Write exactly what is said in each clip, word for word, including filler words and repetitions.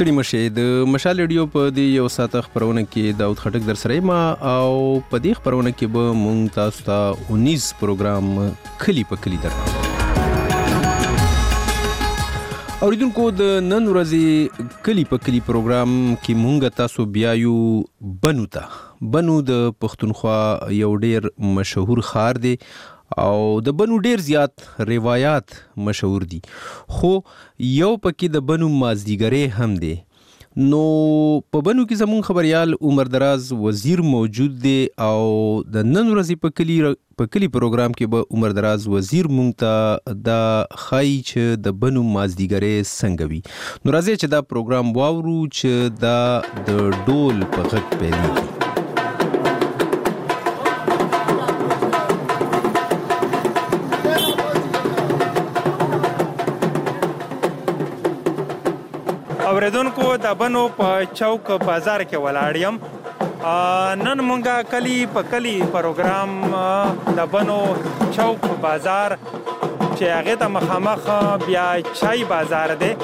ستړي مشه د مشال ریډیو په دې یو ساعت خبرونه کې داود خټک در سره ما او په دې خبرونه کې به مونږ تاسو ته انیس پروګرام کلی په کلی درکو. اوریدونکو د نن ورځې کلی په کلی پروګرام کې مونږ تاسو بیا یو بنو ته بنو د پښتونخوا یو ډیر مشهور ښار دی او د بنو ډیر زیات روایت مشهور دي خو یو پکې د بنو مازدیګری هم دی. نو په بنو کې زمون خبريال عمر دراز وزیر موجود دی او د نن ورځې په کلی په کلی پروګرام کې به عمر دراز وزیر مونږ ته د خای چې د بنو مازدیګری څنګه وي. نو راځي چې دا پروګرام واورو چې دا د ډول په غږ پیلېږي. اوریدونکو د بنو په چوک بازار کې ولاړ یم. نن مونږه کلی په کلی پروګرام د بنو چوک بازار چې هغه ته مخامخ بیا چای بازار دی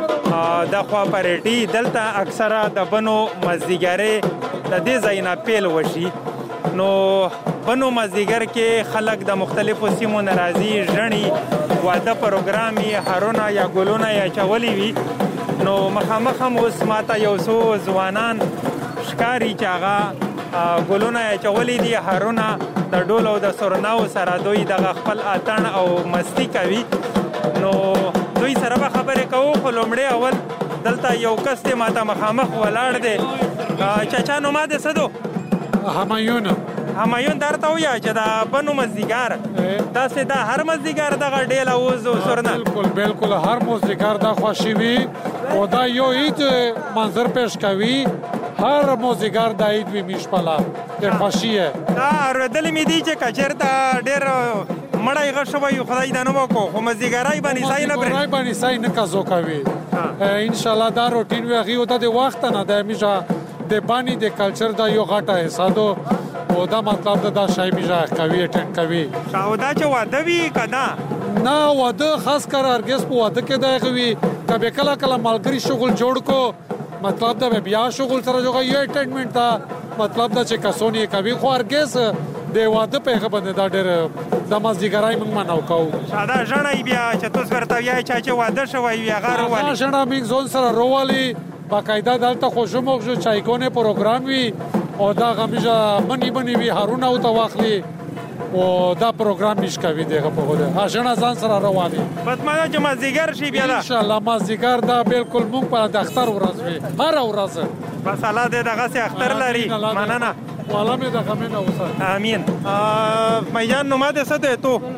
د خوا پرېټي دلته اکثره د بنو مازدیګری د دې ځای نه پیل وشي. نو بنو مازدیګر کې خلک د مختلفو سیمو نه راځي، ژڼي واده پروګرامي هارونه یا ګلونه یا چولی وي. نو مخامخ هم اوس ماته یو څو ځوانان ښکاري چې هغه ګلونه یې اچولي دي، هارونه د ډول او د سورناو سره دوی دغه خپل اتڼ او مستی کوي. نو دوی سره به خبرې کوو خو لومړی اول دلته یو کس دی ماته مخامخ ولاړ دی. چاچا نو ما دې څه دو؟ همایون. همایون درته ووایه چې د بنو مازدیګر داسې دا هر مازدیګر دغه ډیل اوز او سورنا؟ بالکل بالکل هر مازدیګر دا خوشي وي او دا یو عید منظر پیش کوي. هر مازدیګر د عید وي میشپله د خوشیه. دا اورېدلې مې دي چې که چېرته ډېر مړی غږ شوی خدای دا نه وکړو خو مازدیګری باندې سای نه مازدیګری باندې سای نه قضا کوي. انشاءالله دا روټین وي هغې او دا د وخت نه د همیشه د بانې د کلچر دا یو غټه حصه ده او دا مطلب ده دا شای میشه کوي اټینډ کوي. او دا چې واده وي که نه؟ نه واده خاص کر هرګز په واده کې دا هغه وي که به کله کله ملګري شغل جوړ کو مطلب ده بیا شغل سره جوړه یو اټینډمنټ ده مطلب ده چې کسونه یې کوي خو هرګز د واده په هغه باندې دا ډېر د مازدیګری موږ منو کوو. دا ژڼی بیا چې تاسو ورته وایئ چا چې واده شوی وي هغه روالي؟ دا ژڼه موږ ځون سره روالي باقاعده دلته خوشو موږ چایکونې پروګرام وي او دا همیشه منی منی وي هارونه ورته واخلي او دا پروګرام میش کوي دغه په خوده ژڼه ځان سره رواني. بتمنه چې مازدیګر شي بیا دا انشاءالله مازدیګر دا بالکل موږ په د اختر ورځ وي هر ورځ بس الله دې دغسې اختر لري. مننه والا مې دغه مینه اوسه. امین. میجان نو ما دې څه دی تو؟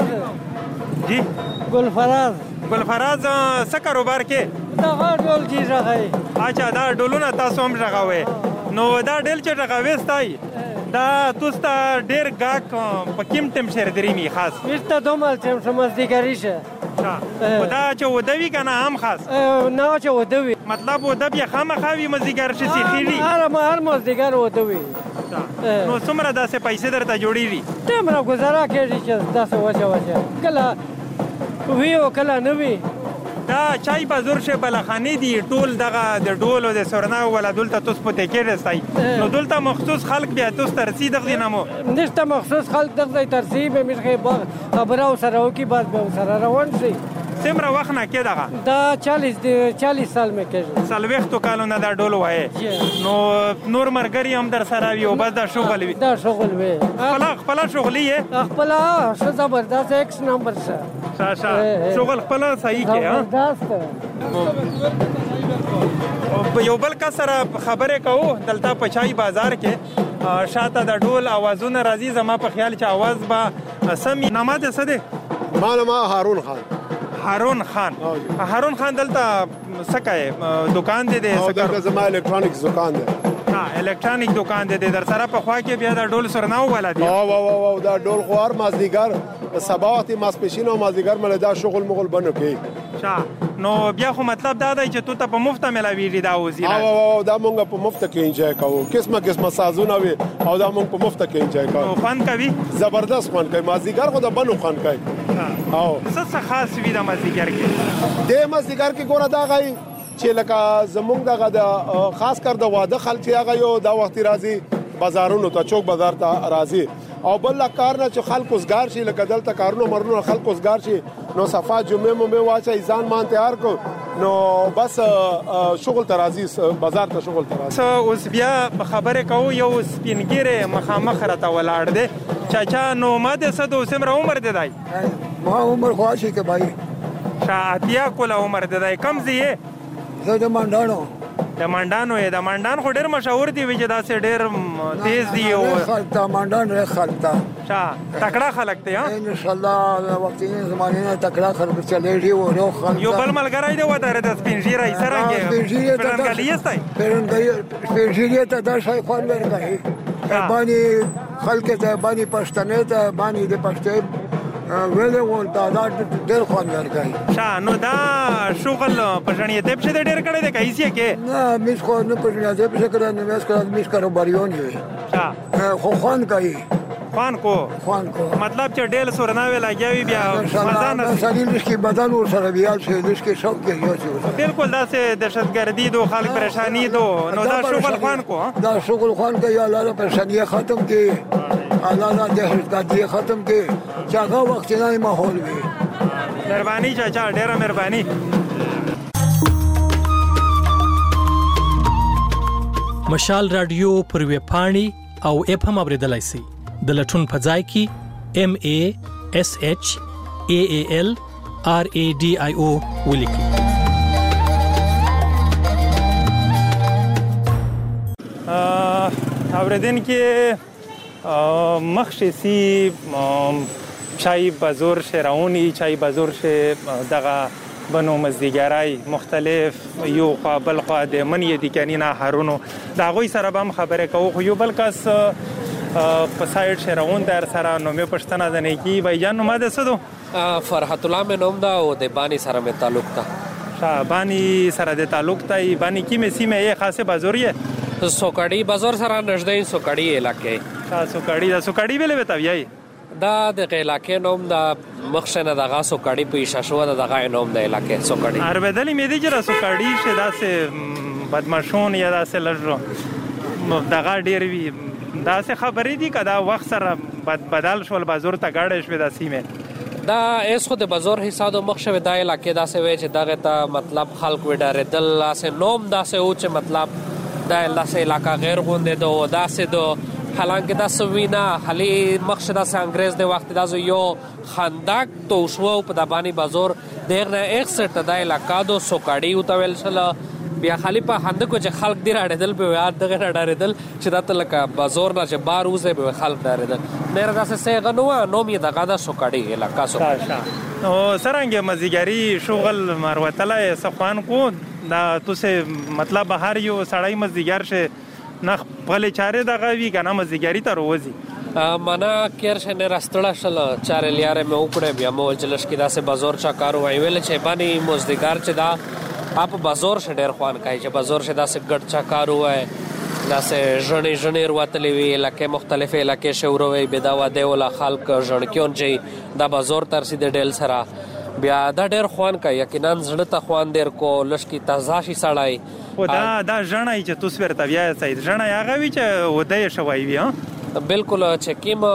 جی ګلفراز. ګلفراز څه کاروبار کې؟ دغه ډول چیز راغی. اچھا دا ډولونه تاسو هم غږوئ. نو دا ډیل چې غږوئ ستای دا تاسو ته ډېر ګاک په کوم ټیم شهر درې می خاص؟ میشته دومره ټیم چې مازدیګري شه. خو دا چې واده وي که نه هم خاص؟ نه چې واده وي مطلب واده بیا خامخا وي مازدیګر شي سیخي وي؟ هر مازدیګر واده وي. نو څومره داسې پیسې درته جوړېږي؟ څومره ګزاره کېږي چې داسې وجه وجه کله وي او کله نه وي. دا چای بازور شه بلخانې دي ټول دغه د ډول او د سورناو والا دلته تاسو پته کې رسای نو دلته مخصوص خلک بیا تاسو ترسي دغه نمو نشته مخصوص خلک دغه ترسي به مشه خبره سره وکي بعد به سره روان شي. څومره وخت نه کې دغه؟ دا چالیس چالیس سال مې کېږي. څلوېښتو کالو نه دا ډول وایي نو نور ملګري هم در سره وي او بس دا شغل وي؟ دا شغل وي. خپله خپله شغلي یې؟ خپله ښه زبردست ایکس نمبر شه. ښه ښه شغل خپله صحیح کې یو بل کس سره خبرې کوو دلته په چای بازار کې شاته د ډول اوازونه راځي. زما په خیال چې اواز به سم وي. نامه دې څه دی؟ ما نامه هارون خان. هارون خان. هارون خان دلته څه کوي؟ دکان دی دی؟ دلته زما الکترونیکس دکان دی. الکترونیک دکان دی در سره په خوا کې بیا د ډول سورناو والا دی؟ او او او دا ډول خو هر مازدیګر سبا وختې ماسپښین او مازدیګر مله دا شغل مغل بنو کوي. نو بیا خو مطلب دا دی چې تو ته په مفته ملاویږي دا وزیران؟ او او دا مونږ په مفته کې انجوای کوو. قسمه قسمه سازونه وي او دا مونږ په مفته کې انجوای کوو. خوند کوي؟ زبردست خوند کوي. مازدیګر خو د بنو خوند کوي. او څه څه خاص وي د مازدیګر کې؟ د مازدیګر کې ګوره دا غي چې لکه زمونږ دغه د خاص کر د واده خلک چې هغه یو دا وخت راځي بازارونو ته چوک بازار ته راځي او بل کار نه چې خلک وسګار شي لکه دلته کارونو مرونو خلک وسګار شي نو صفه جمعه مو به واچي ځان مان تیار کو نو بس شغل ترازی بازار ته شغل ترازی اوس بیا خبره کوو یو سپینګیره مخامخ راته ولاړ دی چاچا نو ما د صد اوسمره عمر دی دای ما عمر خواشي کې بھائی شاتیا کوله عمر دی دای کم زی زه د منډانو د منډانو یې د منډان خو ډېر مشهور دی وی چې داسې ډېر تیز دی او خلک دا منډان ډېر خلک دا شا تکړه خلک دی ها ان شاء الله وختي زمانه نه تکړه خلک چلېږي او نو خلک یو بل ملګری دی وته د سپینجیرای سره کې سپینجیرای ته پرنګلیستای پرنګلی سپینجیرای ته دا شای خوان ورکړي باندې خلک ته باندې پښتنه ته باندې د پښتې ویلې ول دا ډېر خوان ورکړي شا نو دا شغل پښنی ته په ډېر کړه د کایسي کې نه مش خو نه پښنی ته په کړه نه مس کړه مش کاروباریون وي شا خو خوان کوي خوان کو خوان کو مطلب چې ډېر سورناوي لګیاوي بیا مزان سړي لشکي بدن ور سره بیا چې لشکي شوق کې یو څه بالکل دا سه دهشتګردي دو خلک پریشانی دو نو دا شغل خوان کو دا شغل خوان کوي الله پریشانی ختم کې الله دهشتګردي ختم کې چې هغه وخت نه ماحول وي مهرباني چاچا ډېره مهرباني مشال رادیو پر ویب پاڼې او اپ هم اوریدلای شئ د لټون په ځای کې ام ا اس اچ ا ا ال ار ا ډي آی او ولیکئ. اوریدونکو مخشسی چای بازور شراونی چای بازور شه دغه بنو مزدیګرای مختلف یو خوا بل خوا د منی د کنینا هارونو دا غوي سره به خبره کوو خو یو بل کس په سایډ شراون در سره نو مې پښتنه د نه کی بای جان نو ما د سدو فرحت الله مې نوم دا او د بانی سره مې تعلق تا شابانی سره د تعلق تا بانی کی مې سیمه یې خاصه بازوریه سوکړی بازار سره نږدې سوکړی علاقې ها سوکړی دا سوکړی ویلې وتا ویای دا د علاقې نوم دا مخشنه دغه سوکړی په ایشاشو د دغه نوم د علاقې سوکړی اربدلی مې دي چې سوکړی شه داسې بدمعشون یا داسې لږ دغه ډیر وی داسې خبرې دي کدا وخت سره بدل شول بازار ته گاډې شوې د سیمه دا اس خو د بازار حساب مخشوي د علاقې داسې وی چې دغه ته مطلب خلک وډاره دل لاسه نوم داسې او چې مطلب دا لاسه علاقہ غیر غونډه دو داسې دو حالانکه دا سوینا حالی مخشدا سه انګريز د وخت دازو یو خندق تو شو په د بانی بازار دغه اکسټ د علاقہ دو سوکاډي او تویل شل بیا خالی په خندق چې خلک دی راړدل په یاد دغه راړدل چې دا تلکه بازار نه چې بار اوسه به خلک راړدل مېره داسه سه غنو نو می دغه د سوکاډي علاقہ سو نو سرانګه مزیګری شغل مروتله سخوان کو دا توسه مطلب هر یو سړی مزیګر شه نه خپل چاره دغه وی کنه مزیګری ته روزي منا کیر شنه راستړه شل چاره لیاره مې وکړه بیا مو چلش کې داسه بازار چا کارو ویل چې باندې مزدګار چې دا اپ بازار شه ډیر خوان کوي چې بازار شه داسه ګډ چا کارو وای داسه ژنې ژنې ورتلې وی لکه مختلفه علاقې شوروي بداوا دی ولا خلک ژړکیون چې دا بازار ترسي د ډیل سره بیا دا ډیر خوان کوي یقینا زړه ته خوان ډیر کو لشکي تازه شي سړای او دا دا ژنای چې توس ورته بیا سید ژنای هغه وی چې ودی شوی وی ها بالکل چې کیم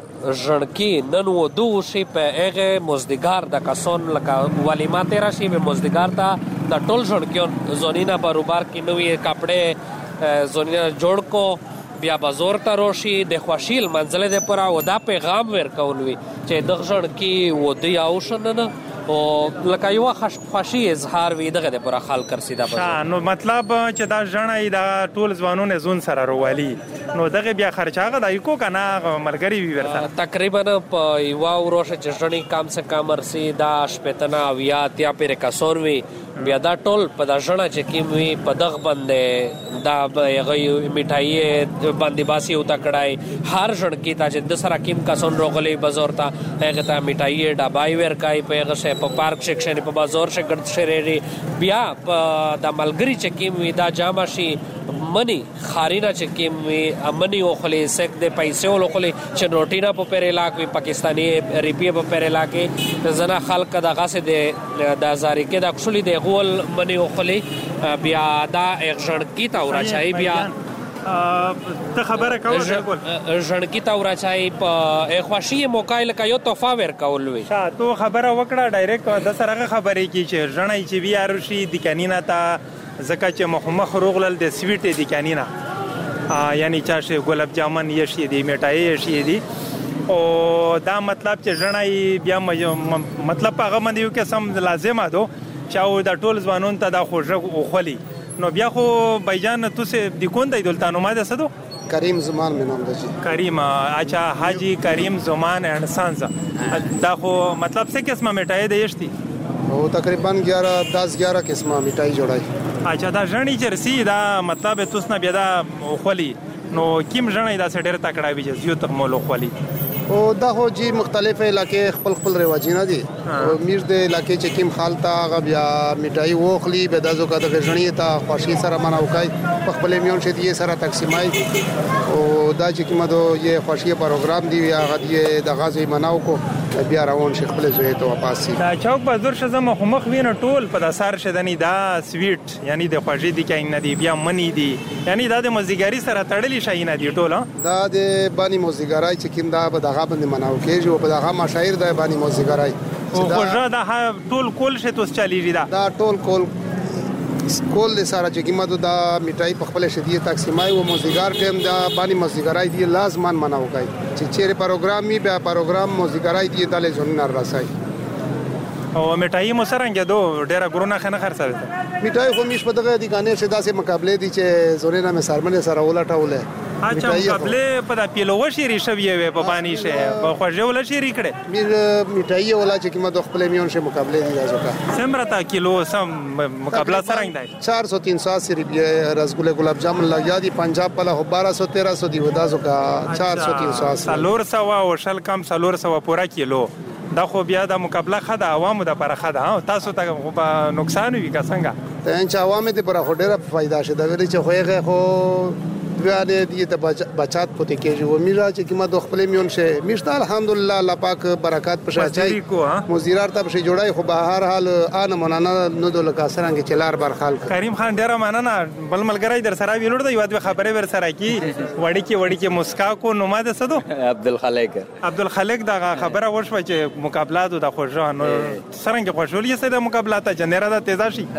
ژړکی نن و دو شي په هغه مزدګار د کسون لکه ولیمات را شي په مزدګار ته د ټول ژړکیون زونینا بروبار کې نوې کپڑے زونینا جوړ کو بیا بازار ته روشي د خوشیل منزله د پرا ودا پیغام ورکول وی چې د ژړکی ودی او شننه او لکه یو خوشي اظهار وی دغه د پرا خال کرسي دا بازار نو مطلب چې دا ژړای دا ټول ځوانونه زون سره روالي نو دغه بیا خرچاغه دای کو کنه ملګری وی ورته تقریبا په یو وروشه چې ژړی کم سے کم ارسي دا شپتنا ویا تیا پر کسور وی بیا دا ټول په دا ژړا چې کیم وی په دغ باندې دا غي میټای باندې باسي او تکړای هر ژړ کی تا چې د سره کیم کسون روغلي بازار ته هغه ته میټای ډبای ور کای په هغه شه په پارک شي کښېني په بازار شي ګرد شي بیا په د ملګري چې کیم وي دا جامه شي منی خارینه چې کیم وي منی وخلي سک د پیسې ولخلي چې نوټینا په پر علاقې وي پاکستاني روپیه په پر علاقې زنا خلک دغه سه د د زاری کې د اکشولي د غول منی وخلي بیا دا اغژن کی تا ورچای بیا ته خبره کوو بالکل ژړکی تا ورچای په خوشي موقع لکه یو تحفه ورکول وي ها تو خبره وکړه ډایرکټ د سره خبرې کی چې ژړای چې بیا رشي د کانینا تا زکه چې مخمخ روغلل د سویټ د کانینا یعنی چاشه ګلاب جامن یشي دی میټای یشي دی او دا مطلب چې ژړای بیا مطلب هغه باندې یو قسم لازمه دو چې دا ټول ځوانون ته دا خوږه وخلی نو بیا خو بایجان تو سه د کون دی دلته نو ما ده سدو کریم زمان می نام ده جی کریم اچھا حاجی کریم زمان احسان دا خو مطلب سے قسمه میټای دی یشتي او تقریبا گیارہ دس گیارہ قسمه میټای جوړای اچھا دا ژړی چرسی دا مطلب توس نه بیا دا خولي نو کیم ژړی دا سه ډیر تکړه وی چې یو تخمولو خولي او دا هو جی مختلف علاقې خپل خپل رواجونه دي او میر د علاقې چې کیم خالتا غ بیا میټای وخلی به دازو کا د غژنی ته خوشي سره مناوکای په خپل میون شه دي سره تقسیمای او دا چې کیمه دو یہ خوشي پروګرام دی یا غ دی د غازی مناو کو بیا روان شي خپل زوی ته واپس دا چوک بازار شزه مخمخ وینه ټول په داسار شدنی دا سویټ یعنی د خوشي دی کین نه دی بیا منی دی یعنی دا د مزیګاری سره تړلی شي نه دی ټول دا د بانی مزیګاری چې کیم دا به دغه باندې مناو کېږي او په دغه مشاعر د بانی مزیګاری او خوږه دا ټول کول شه توس چلیږي دا دا ټول کول کول د سره چې کیمه دا میټای په خپل شدي تقسیمای او مزیګار ټیم دا بانی مزیګاری دی لازمان مناو کوي چې چیرې پروګرام می بیا پروګرام مزیګاری دی د لزون راسای او میټای مو سرنګ دو ډیره ګرونه خنه خرڅوي میټای خو میش په دغه دي غانې شه داسې مقابله دي چې زورینه مې سرمنه سره ولاټوله اچھا مقابله په د پیلوه شي ریشوي وي په بانی شه په خوځه ولا شي ریکړه میر میټای ولا چې کیمه د خپل میون شه مقابله دي راځه سمره تا کیلو سم مقابله سرنګ دی چار سو تین سو اسی روپیه رسګله ګلاب جامن لګیا دي پنجاب په بارہ سو تیرہ سو دی ودازو کا چار سو تین سو اسی سالور سوا او شل کم سالور سوا پورا کیلو دا خو بیا د مقابله خده عوامو د پر خده تاسو ته نقصان وي که څنګه ته چې عوامو ته پر هډره فائدہ شه دا ویلي چې خوېغه خو بیاده دی ته بچات پته کېږي و میرا چې کیما د خپل میون شه میشته الحمدلله الله پاک برکات په شاچای مزیرار ته په جوړای خو به هر حال ان مننه نو د لکا سرنګ چلار بر خال کریم خان ډیر مننه بل ملګری در سره ویلوړ دی یو خبره ور سره کی وړي کې وړي کې مسکا کو نو ما د سدو عبدالخالق عبدالخالق دا خبره وشو چې مقابلات د خوژان سرنګ خوشولې سره مقابلات جنره د تیزا شي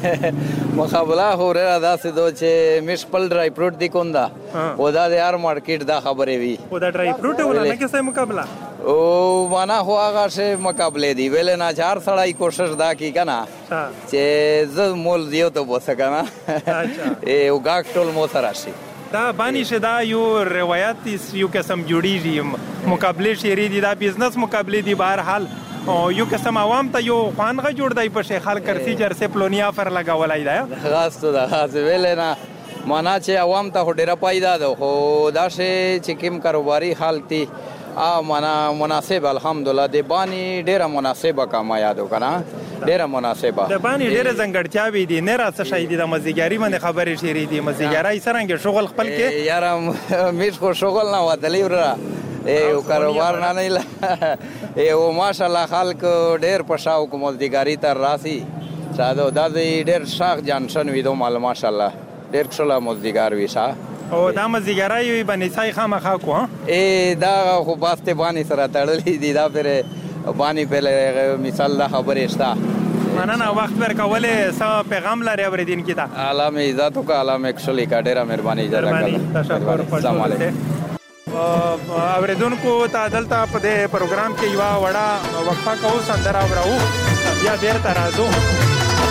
مقابله هو را داسې دو چې مش پل ډرای فروټ دی دا او دا د هر مارکیټ دا خبره وی او دا ډرای فروټ ولا نه کیسه مقابله او معنا هو هغه شه مقابله دی ویل نه چار سړی کوشش دا کی کنه چې ز مول دیو ته وسکنه اچھا ای او گاک ټول مو سره شي دا بانی شه دا یو روایت یو قسم جوړیږي مقابله شری دی دا بزنس مقابله دی بهر حال او یو قسم عوام ته یو خوانغه جوړ دی په شیخ خال کرسی جرسه پلونیا فر لگاولای دا خاص ته دا ویل نه معنا چې عوام ته ډیره پایدا ده خو دا شی چې کوم کاروباري حالتي ا معنا مناسب الحمدلله د بانی ډیره مناسبه کما یادو کنه ډیره مناسبه د بانی ډیره زنګړتیا وی دي نه راڅ شای دي د مزیګاری باندې خبرې شری دي مزیګاری سرنګ شغل خپل کې یاره میش خو شغل نه ودلی ورا ای کاروبار نه نه ای او ماشاءالله خلک ډیر پښاو کوم مزیګاری تر راسي ساده د ډیر شاخ جانشن وی دو مال ماشاءالله ډیر ښه مزدګار ویسا او دا مزدګارای وي باندې سای خامخا کو ا دا خو باسته باندې سره تړلې دي دا پر باندې په مثال دا خبره استا مننه وخت ورکولې سم پیغام لري اوریدین کی دا عالم عزت او عالم اکشلی کا ډیره مهرباني جزاک تشکر السلام علیکم اوریدونکو ته دلته په دې پروګرام کې یو وړه وقفه کوو سندره وراو بیا بیرته راځو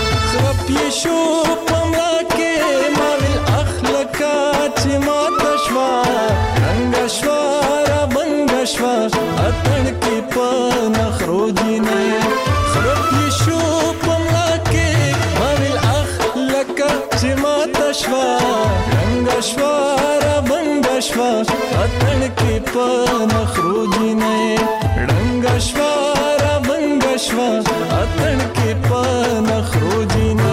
پیشو پملا کې ماویل اخلقات ما تشوا رنگشوا را بنگشوا اتن کې په نخروجی نه خراب پیشو پملا کې ماویل اخلقات ما تشوا رنگشوا را بنگشوا اتن کې په نخروجی نه رنگشوا را بنگشوا اتن کې پانا خروجي نه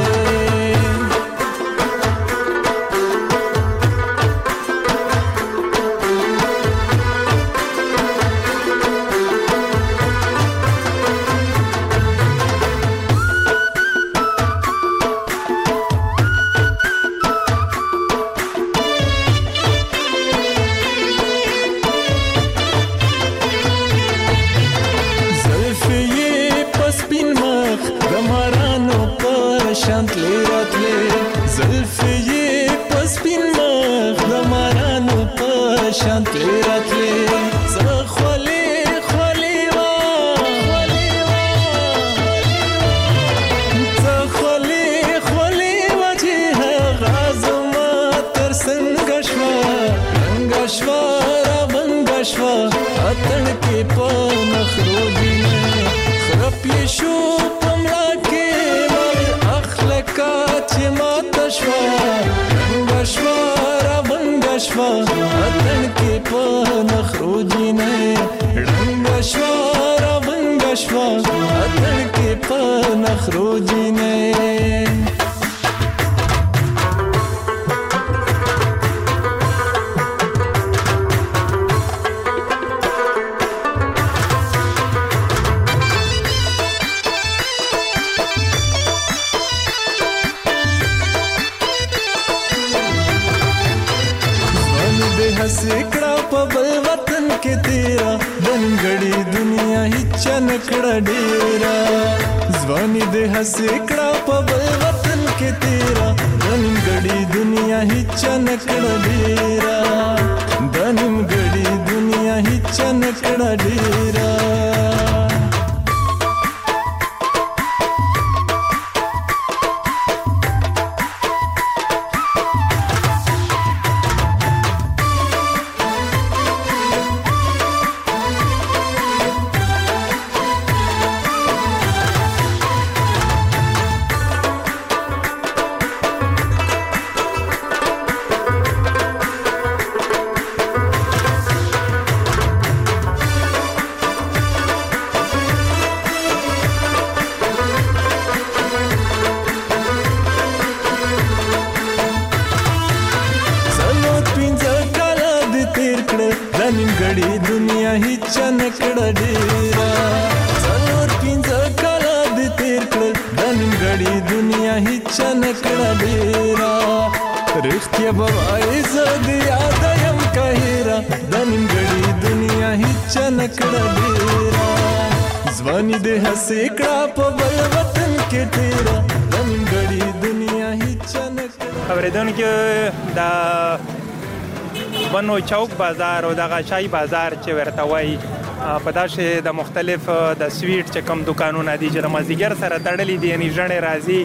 بنو چوک بازار او دغه شای بازار چې ورته وای په داسې د مختلف د سویټ چې کوم دکانونه دي چې د مازیګر سره تړلي دي یعنی ژڼې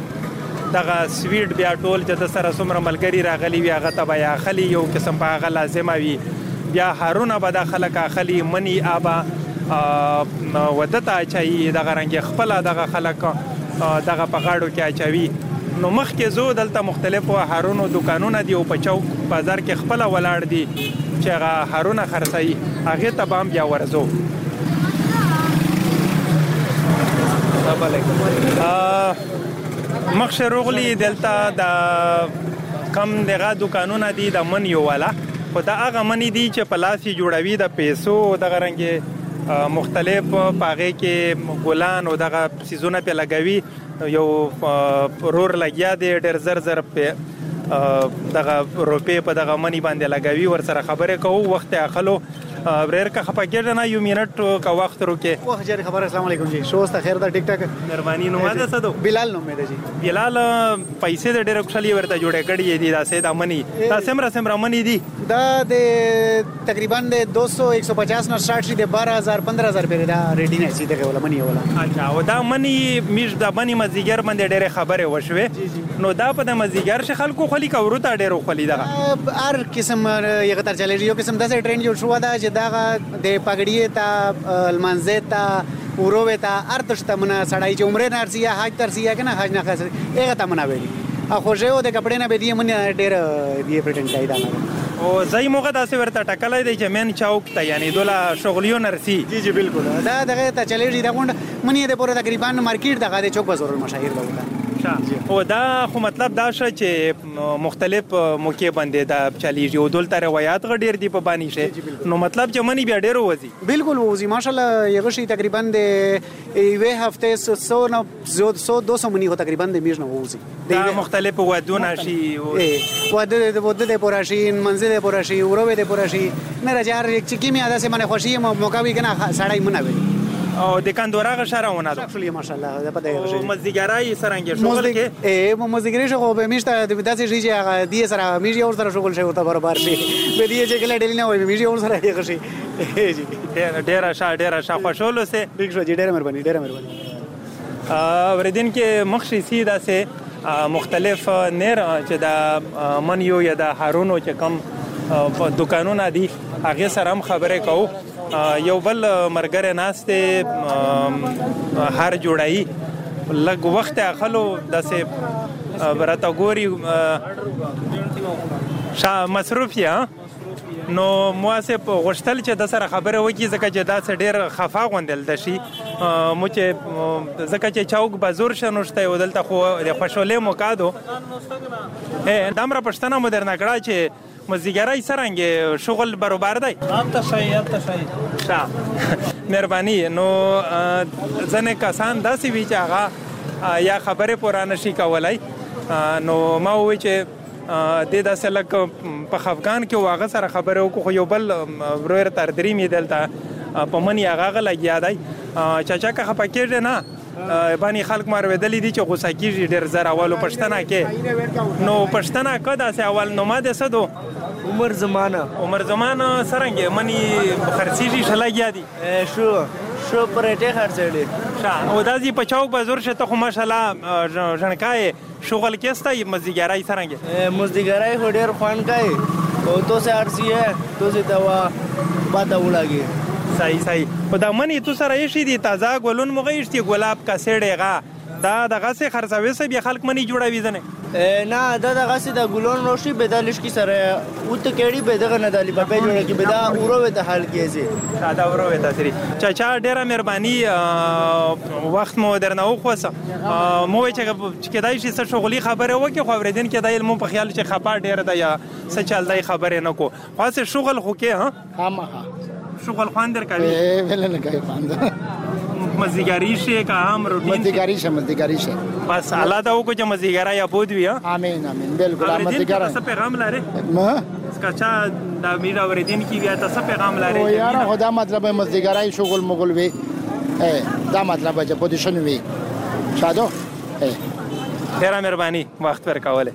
راځي دغه سویټ بیا ټول چې د سره څومره ملګري راغلي وي هغه ته به یې اخلي یو قسم په هغه لازمه وي بیا هارونه به دا خلک اخلي منی آبا وده ته اچوي دغه رنګې خپله دغه خلک دغه په غاړو کې اچوي نو مخکې زه دلته مختلفو هارونو دکانونه دي او په چوک بازار کې خپله ولاړ دي چې هغه هارونه خرڅوي هغې ته به هم بیا ورځو. مخکې روغلي دلته د کم دغه دکانونه دي د منیو والا خو دا هغه منی دي چې په لاس یې جوړوي د پیسو دغه رنګې مختلف په هغې کې ګلان او دغه څیزونه پې لګوي یو رور لګیا دی ډېر زر زر دغه روپۍ په دغه منی باندې لګوي ورسره خبرې کوو وخت یې اخلو بریر کا خپه کېږه نه یو منټ کا وخت روکې وخت جاري خبر السلام علیکم جی شوست خیر دا ټیک ټاک مهرباني نو ماده څه دو بلال نوم مې دی جی بلال پیسې د ډېر خوشالي ورته جوړې کړې دي دا سه دا منی دا سمرا سمرا منی دي دا د تقریبا د دو سو ایک سو پچاس نه سٹارټ شي د بارہ ہزار پندرہ ہزار پورې دا ریډي نه سي دغه ولا منی ولا اچھا او دا منی میش دا منی مزیګر باندې ډېر خبره وشوي نو دا په د مزیګر ش خلکو خلی کا ورته ډېر خلی دا هر قسم یو تر چلے یو قسم د ټرند جوړ شو دا دغه د پګړی ته المنزه ته وروه ته ارتشته منه سړای چې عمره نارسیا حج ترسیا کنه حج نه خاص هغه ته منه ویلي خوځه او د کپړې نه به دی مونږ ډېر دی پریټنډ کوي دا او زای موږ تاسو ورته ټکلای دی چې مین چوک ته یعنی دوله شغلیو نرسي جی جی بالکل دا دغه ته چلیږي دا غونډه مونږ د پوره تقریبا مارکیټ دغه د چوک بازار المشاهیر دا او دا خو مطلب دا شو چې مختلف موقع باندې دا چلیږي او دلته روایت غډیر دی په باندې شه نو مطلب چې منی بیا ډیر وځي بالکل وځي ماشاءالله یغه شي تقریبا د یوه هفته સો نه زیات સો دو سو منی هو تقریبا د میژ نه وځي دا مختلف ودونه شي وده د وده د پوراشي منځ د پوراشي وروه د پوراشي نه راځار چې کیمیا دا سه منه خوشي موقع وی کنه سړی منه وي او د کاندورا شهرونه ده خپل ماشاءالله دا پته یې مزدګرای سرانګه شغل کې ا مزدګری شغل به میشته د داسې شي چې هغه دی سره میږي اور سره شغل شي او ته برابر شي به دی چې کله ډیل نه وي میږي اور سره یې شي جی ډیر ښه ډیر ښه خوشاله سه ډیر ښه ډیر مهرباني ډیر مهرباني ا ورېدین کې مخشي سیدا سه مختلف نیر چې دا منیو یا د هارونو چې کم دکانونه دي هغه سره هم خبرې کوو یو بل مرګره ناشته هر جوړای لګ وخت اخلو دسه برته ګوري شا مصروف یا نو مواسب غشتل چې د سره خبره وکي ځکه چې دا ډېر خفا غوندل د شي مو چې ځکه چې چوک بازور شنوشته او دلته خو د خوشاله موقعدو هه دامره پښتنه مدرنه کړه چې مزدګرای سرانګه شغل برابر دی البته صحیح البته صحیح ښه مهرباني نو ځنه کسان داسې وی چې هغه یا خبره پورانه شي کولای نو ما وی چې د داسې لک په افغان کې واغه سره خبره وکړو یو بل ورور تر درې می دلته په منی هغه لګیا دی چاچا که خپکیږي نه باندې خلک مار ودلې دي چې غوسه کیږي ډېر زر اولو پښتنه کې نو پښتنه کدا سه اول نو ما د سدو عمر زمانہ عمر زمانہ سرنګ منی خرسيږي شلګیا دي شو شو پرېټه خرڅېږي ښه او دازي په چوک بازار شته خو ماشاءالله ژوندکای شغل کېسته مزدګرای سرنګ مزدګرای هډیر خوان کای او تو سه ارسي ہے تو سه دوا بادا ولاږي صحیح صحیح په دا منی تو سره یې شي دي تازه ګلون مغېشتي ګلاب کا سړېغه دا دغه سه خرڅوي سه بیا خلک منی جوړوي ځنه نه دا دغه سه د ګلون روشي بدلش کی سره او ته کېړي به دغه نه دالي په جوړه کی به دا اوروه ته حل کیږي دا اوروه ته سری چاچا ډیره مهرباني وخت مو درنه وخوسه مو چې کدای شي څه شغلي خبره وکي خو ورېدین کې د علم په خیال چې خپا ډیره ده یا څه چل دی خبره نه کو خاصه شغل خو کې ها ها شغل خواندر کوي ای ویل نه کوي خواندر مزدګاری شي که هم روټین مزدګاری شه مزدګاری شه بس الله دا وکړي چې مزدګاری یا بود وي امين امين بالکل مزدګاری څه پیغام لري ما سکاچا دا میرا ورېدین کی بیا تاسو پیغام لري او یار خدا مطلب مزدګاری شغل مغول وي دا مطلب چې پوزیشن وي شادو ډیره مهرباني وخت پر کوله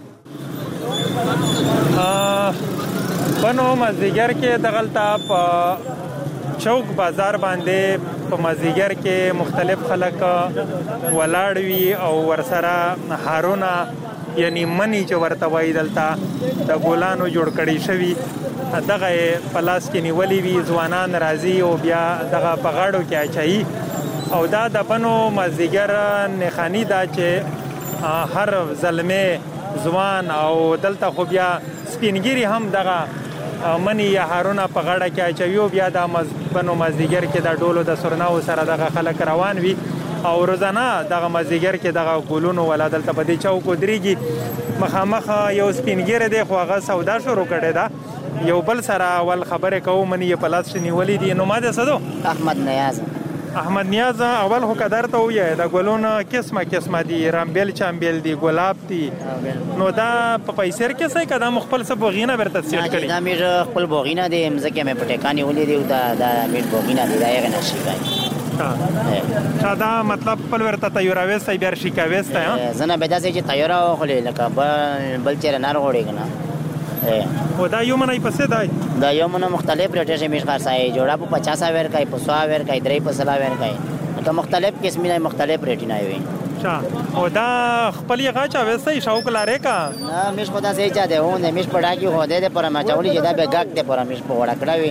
بنو مزدګر کې دغلطه په چوک بازار باندې په مزدګر کې مختلف خلک ولاړ وي او ورسره هارونه یعنی منی چې ورته وایي دلته د ګولانو جوړ کړي شوي دغه پلاس کې نیولې وي ځوانان راځي او بیا دغه په غاړو کې اچایي او دا د بنو مزدګر نښاني دا چې هر زلمه ځوان او دلته خو بیا سپینګيري هم دغه منی یا هارونه په غاړه کې اچوي بیا د بنو مزدګر کې د ډولو د سرناو سره دغه خلک روان وي او روزانه دغه مزدګر کې دغه ګولونو ولا دلته په دې چوک درېږي مخامخ یو سپینګیر دی خو هغه سودا شروع کړی دا یو بل سره اول خبره کوم منی په لاس نیولې دي نو ما ده سدو احمد نیاز احمد نیاز اول هو قدر ته وي دا ګلونه قسمه قسمه دي رامبل چامبل دي ګلاب دي نو دا په پیسې کې څه کده مخبل څه بوغینه برته سیټ کړي دا مې خپل بوغینه دي مزکه مې پټکانی ولې دی دا دا مې بوغینه دي دا یې نشي کوي ها دا مطلب خپل ورته تیاروي سي بیر شي کوي ستای زنه به دا چې تیارا خو لکه بل چیرې نه وروړي کنه او دا یو منای پسې دی دا یو منه مختلف ریټه شي مش خرڅای جوړه په پچاس ور کوي په سو ور کوي درې په سلا ور کوي دا مختلف قسمه مختلف ریټ نه وي اچھا او دا خپل یې غاچا وسه شوق لاره کا نه مش خدا سي چا ده اون مش پڑا کی هو ده پر ما چاولي جدا به گاک ده پر مش په وړا کړه وي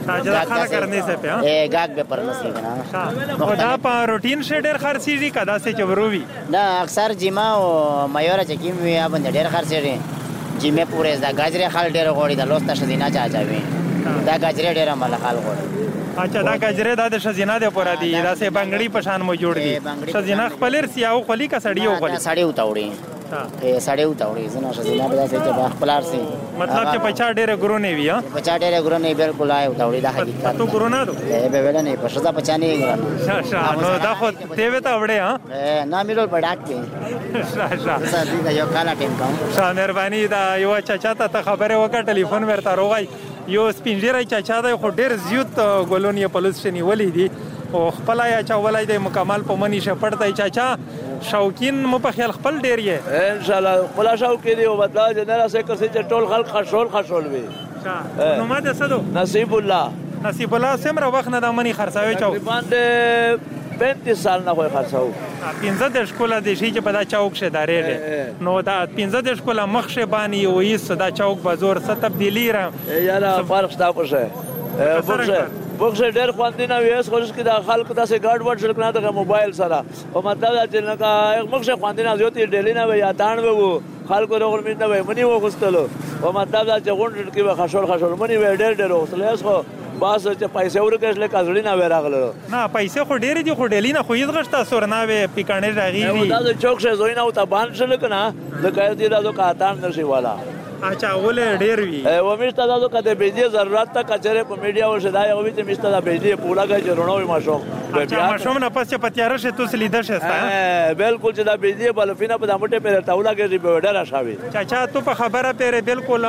تاجر خلک کرنے سے په اے گاګ به پرلسی کنه خدا په روټین شه ډېر خرڅيږي کدا سه چوروي دا اکثر جما او مایور چې کیم وی باندې ډېر خرڅيږي جمه پورې دا گاجره خال ډېر غوړي دا لوسته شدینا چا چاوي دا گاجره ډېر مال خال غوړي اچھا دا گاجره دا د شزینا د پورا دی دا سه بنگړی پشان مو جوړ دی شزینا خپلر سیاو خلی کا سړی او خلی سړی وتاوړي ها سړی وتاوړي زنه شزینا به سه چې خپلار سي مطلب چې پچا ډېر ګرونه وی ها پچا ډېر ګرونه بالکل آی وتاوړي دا حقیقت تو ګرونه دو به ویل نه پښه پچا نه ګرونه شا شا نو دا خو دیو ته وړه ها نه میرول پډاک کې شا شا سادي دا یو کالا ټیم کوم شا مهرباني دا یو چچا ته خبره وکړه ټلیفون ورته روغای یو سپینجری چچا دا خو ډېر زیات ګولونی پولیس شنی ولې دي او خپل یا چا ولای د مکمل په منی شپړتای چچا شوقین مو په خیال خپل ډېر یې ان شاء الله خپل شوق دی او بدلا جنرا سه کسي چې ټول خلک خشول خشول وي نو ما ده سدو نصیب الله نصیب الله سمره وخت نه د منی خرڅاوي چاو تقریبا پینتیس سال نه خو خرڅاو پنځه د شکولا د شي چې په دا چوک شه دارېږي نو دا پنځه د شکولا مخ شه بانی او ایس دا چوک بازار څه تبدیلی را یاره فرق شته پوشه بوخشه بوخشه ډېر خواندینه ویس خوش کې د خلکو داسې ګاډ وډ شل کنه د موبایل سره په مطلب دا چې نه کا مخشه خواندینه زیات ډیلی نه یا تان وو خلکو رغور مين نه وای منی وغستلو په مطلب دا چې غونډ کې خشول خشول منی وای ډېر ډېر وغستل خو باس چې پیسې ورکړل کازړی نه وراغله نه پیسې خو ډېری دي خو ډېلی نه خو یې غشتا سورناوي پیکانې راغی دا چوک شه زوینه او ته باندې شل کنه د کایدې دا کاتان نشي والا اچھا ولې ډېر وی و میشته دا کته بيجي ضرورت ته کچره په میډیا او شدای او چې میشته دا بيجي پولا غي جوړونوي ماشوم اچھا ماشوم نه پس چې پتیار شه تو سلیدر شستا بالکل چې دا بيجي بلفینه په دمټه پر تاولا کې به ډیر شاوي چاچا تو په خبره پر بالکل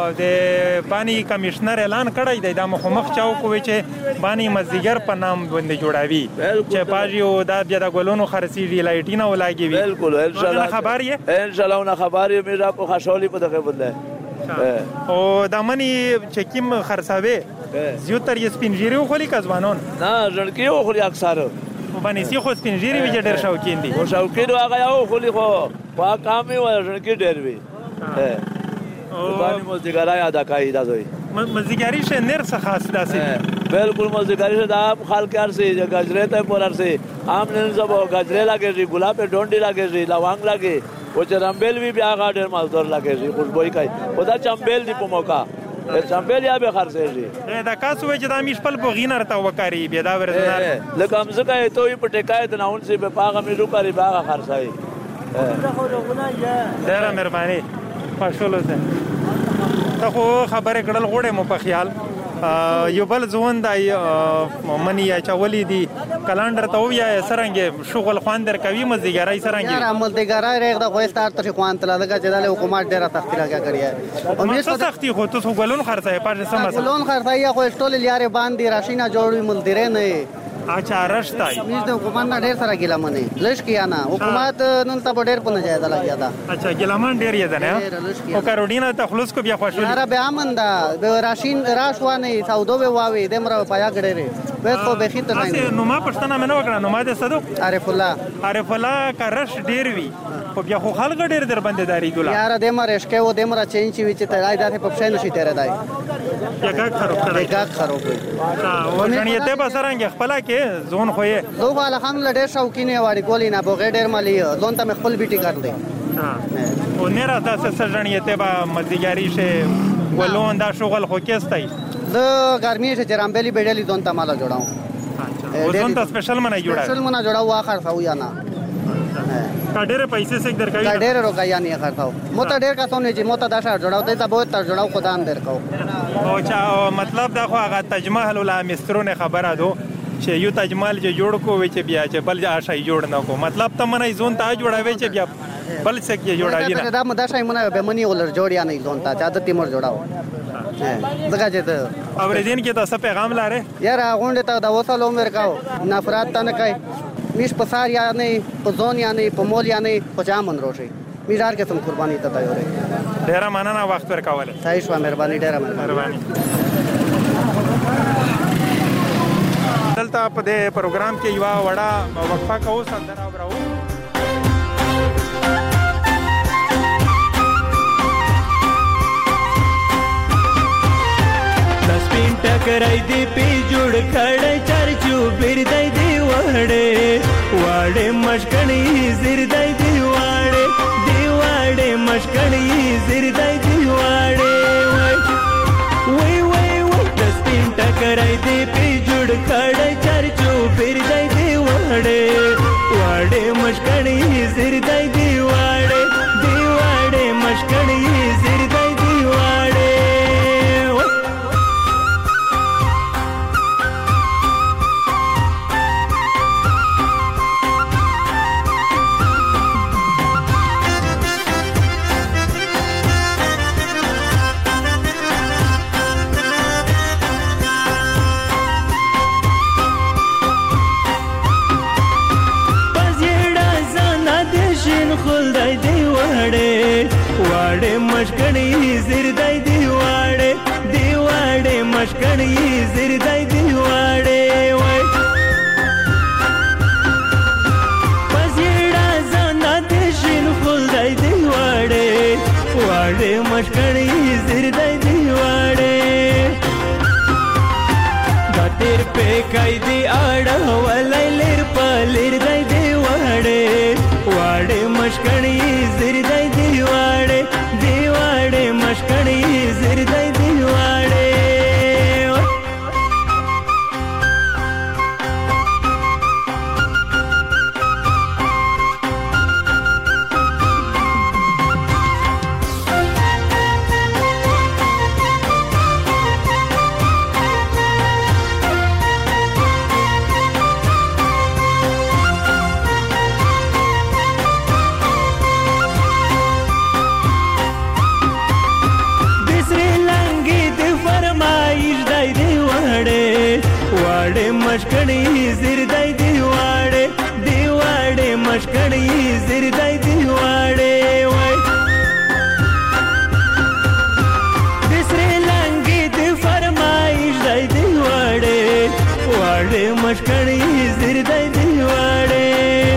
د بانی کمشنر اعلان کړی دی دا مخمخ چاو کوي چې بانی مزدیګر په نام باندې جوړاوي چې باجیو دا بیا د ګلونو خرسي دی لایټینه ولاګي بالکل ان شاء الله خبر یې ان شاء الله خبر یې میرا په خشولي په دغه بدله او د منی چې کیم خرڅاوي زیاتره یې سپینجيري خو لیک ځوانون نه ځړکی خو لري اکثر باندې سی خو سپینجيري وی ډېر شوقین دي او شوقین هغه یو خو لی خو وا کامي و ځړکی ډېر وی او باندې مو ځګرای ادا کوي دا دوی مزګاری شه نر څه خاص داسې بالکل مزګاری شه دا خلک ارسي گجره ته پر ارسي عام نن زبو گجره لاګي ګلاب ډونډي لاګي لوانګ لاګي او چې رامبل وی بیا غاډر مزدور لاګي خوشبوئی کوي خدا چمبل دی په موقع چمبل یا به خرڅېږي دا کاسو چې د امیش پل بوغینر ته وکاري بیا دا ورزنار لکه هم ځکه ته په ټکای د ناون سي په پاغه مې روکاري باغه خرڅای ډېر مهرباني پښولو ته ته خو خبره کړل غوړې مو په خیال یو بل ځوان دای منی یا چولې دي کلندر ته ویا سرنګ شغل خواندر کوي مزګرای سرنګ یار مزګرای رغ د خوښ تار ته خوان تل دغه چې د حکومت ډیره تختی راګه کړی او مې سختي خو ته غلون خرڅه پاره سم غلون خرڅه خو ټول لیاره باندې راشینه جوړوي ملدره نه اچھا رشتای مې د حکومت نه ډیر سره ګلمنه لښ کیا نه حکومت نن ته ډیر په نه ځای لګیا دا اچھا ګلمن ډیر یې ده او کاروډینا ته خلص کو بیا خوشو یاره به امندا به راشین راشوانه سعودو به واوي دمر پیا ګډره به خو به خیت نه نو ما پښتنه مې نه وکړه نو ما دې صدو عارف الله عارف الله کا رش ډیر وی خو بیا خو خلک ډیر در باندې داری ګل یاره دمر اسکه و دمر چین چی وچ ته راځي د په پښین شي تیر دای یا کا خراب کړی کا خراب وي او ځنیته به سرنګ خپل کې زون خو یې دوه الحمدلله ډیر شوقینه واری کولی نه بوغه ډیر مالی زون ته خپل بیٹی کړ دې ها او نه را تاسو سرجنیته به مزګاری شه ولون دا شغل خو کېستای د ګرمي شه جرامبلی بیډلی زون ته مالا جوړاو اچھا او زون ته سپیشل منه جوړا سپیشل منه جوړاو اخر ثاو یا نه کډېر پیسې سګ درکوي کډېر روکا یا نه اخر ثاو مته ډېر کا سونه چې مته دا شهر جوړاو ته تا به تر جوړاو خدای اندر کو او چا مطلب دا خو هغه تجمهل ولا مسترونه خبره دو چې یو تجمل چې جوړ کو وي چې بیا چې بل ځا شي جوړ نه کو مطلب ته منه زون ته جوړاوي چې بیا بل څه کې جوړاوي نه دا مدا شي منه به منی ولر جوړ یا نه زون ته عادت تیمور جوړاو دغه چې ته اوریدین کې تاسو پیغام لاره یار غونډه ته د وصل عمر کاو نفرت ته نه کوي میش پسار یا نه په ځون یا نه په مول یا نه په جامن روشي میرار کې تم قرباني ته تیارې ډیر مننه وخت ورکواله صحیح شو مهرباني ډیر مهرباني دلته په دې پروګرام کې یو وړه وقفه کوو سندره اورو سپین ټکرای دی پی جوړ کړی چرچو بیردای دی وړې واړې مشکڼې زیردای دی واړې دی واړې مشکڼې زیردای دی واړې وای وای وای د سپین ټکرای دی پی جوړ کړی چرچو بیردای دی وړې واړې مشکڼې زیردای دی واړې دی واړې مشکڼې زیردای دی واړې خلدای دی واړې واړې مشکڼې زیردای دی واړې دی واړې مشکڼې زیردای دی واړې وای پزیړه زنه د شین خلدای دی واړې واړې مشکڼې زیردای دی واړې دا تیر په کای دی اړه ولای لر په لر دی دی واړې واړې مشکڼې زیردای دی واړې دی واړې مشکڼې زیردای دی واړې واړې مشکڼې زیردای دی واړې دی واړې مشکڼې زیردای دی واړې وای د سرې لنګې د فرمایش دی دی واړې واړې مشکڼې زیردای دی واړې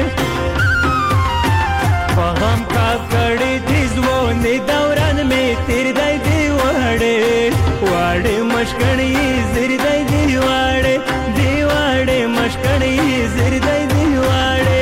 په هم کا کړې دې ځوانې دوران مې تیر دی دی واړې واړې مشکڼې زیردای دی واړې دی واړې مشکڼې زیردای دی واړې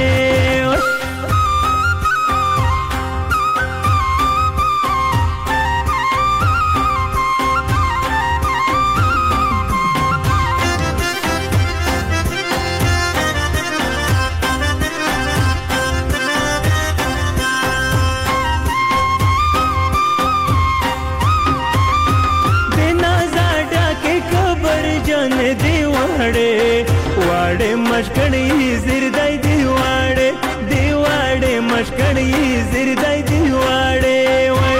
دی واړې واړې مشکڼې زیردای دی واړې دی واړې مشکڼې زیردای دی واړې وای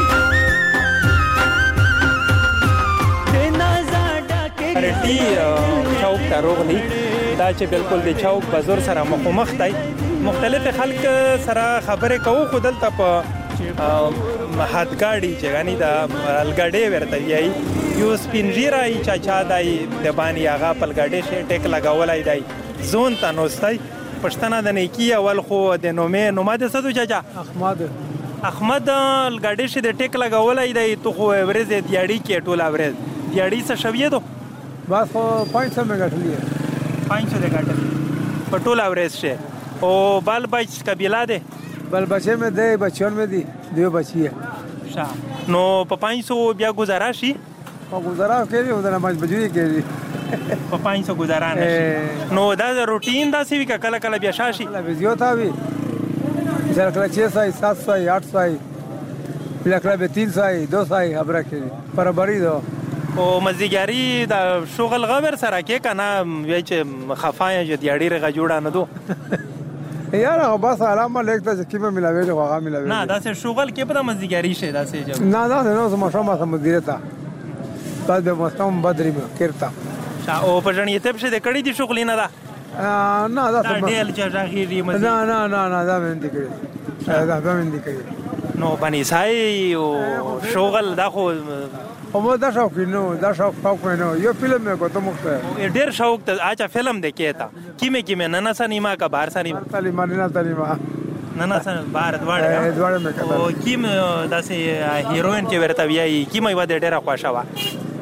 د نازاډا کې رټي چوک ته روغلی دا چې بالکل د چوک بازار سره مخامخ دی مختلف خلک سره خبرې کوو خو دلته په هدګاډي چې غني د الګاډي ورته یي یو سپینږیرای چاچا دای د باندې هغه پلګاډي شي ټیک لگاولای دی زون ته نوستای پښتنه د نیکی اول خو د نومې نومه د سدو چاچا احمد احمد الګاډي شي د ټیک لگاولای دی تو خو ورځ دیاړي کې ټوله ورځ دیاړي څه شوی دو بس خو پانچ سو میں غټلی پانچ سو د غټلی په ټوله ورځ شي او بال بچ قبیله ده بل بچے میں دے بچوں میں دی دیو بچی ہے شا نو په پانچ سو بیا گزارا شي او گزارا کړي او د مجبوری کړي په پانچ سو گزارا نه شي نو دا روټین دا سی وکړه کله کله بیا شاشي کله ویډیو تا وی ځکه کله چھ سو سات سو آٹھ سو بیا کله تین سو دو سو خبره کړي برابرۍ دو او مزیګاری دا شغل غبر سره کې کنه وای چې خفای چې دیاړي رغه جوړه نه دو یار بس علامه لیکته چې کیمه ملاوي له هغه ملاوي نه دا څه شغل کې په مزیګاری شه دا څه جوړ نه دا نو سم شومه سم مدیرتا بعد به مستم بدري کرتا او په ځنی ته په دې کړي دي شغل نه دا نه دا ډېل چې راغی نه نه نه نه دا مې کړی دا به مې کړی نو باندې سای او شغل دا خو او ما دا شوق نو دا شوق شوق نو یو فلم مې کوته مخته ډېر شوق ته اچھا فلم دې کېتا کیمه کیمه نه نه سنیما کا بار سنیما سنیما نه سنیما نه نه سن بار دواړه دواړه مې کړه او کیم داسې هیروین چې ورته ویای کیمه و دې ډېر خوښه وا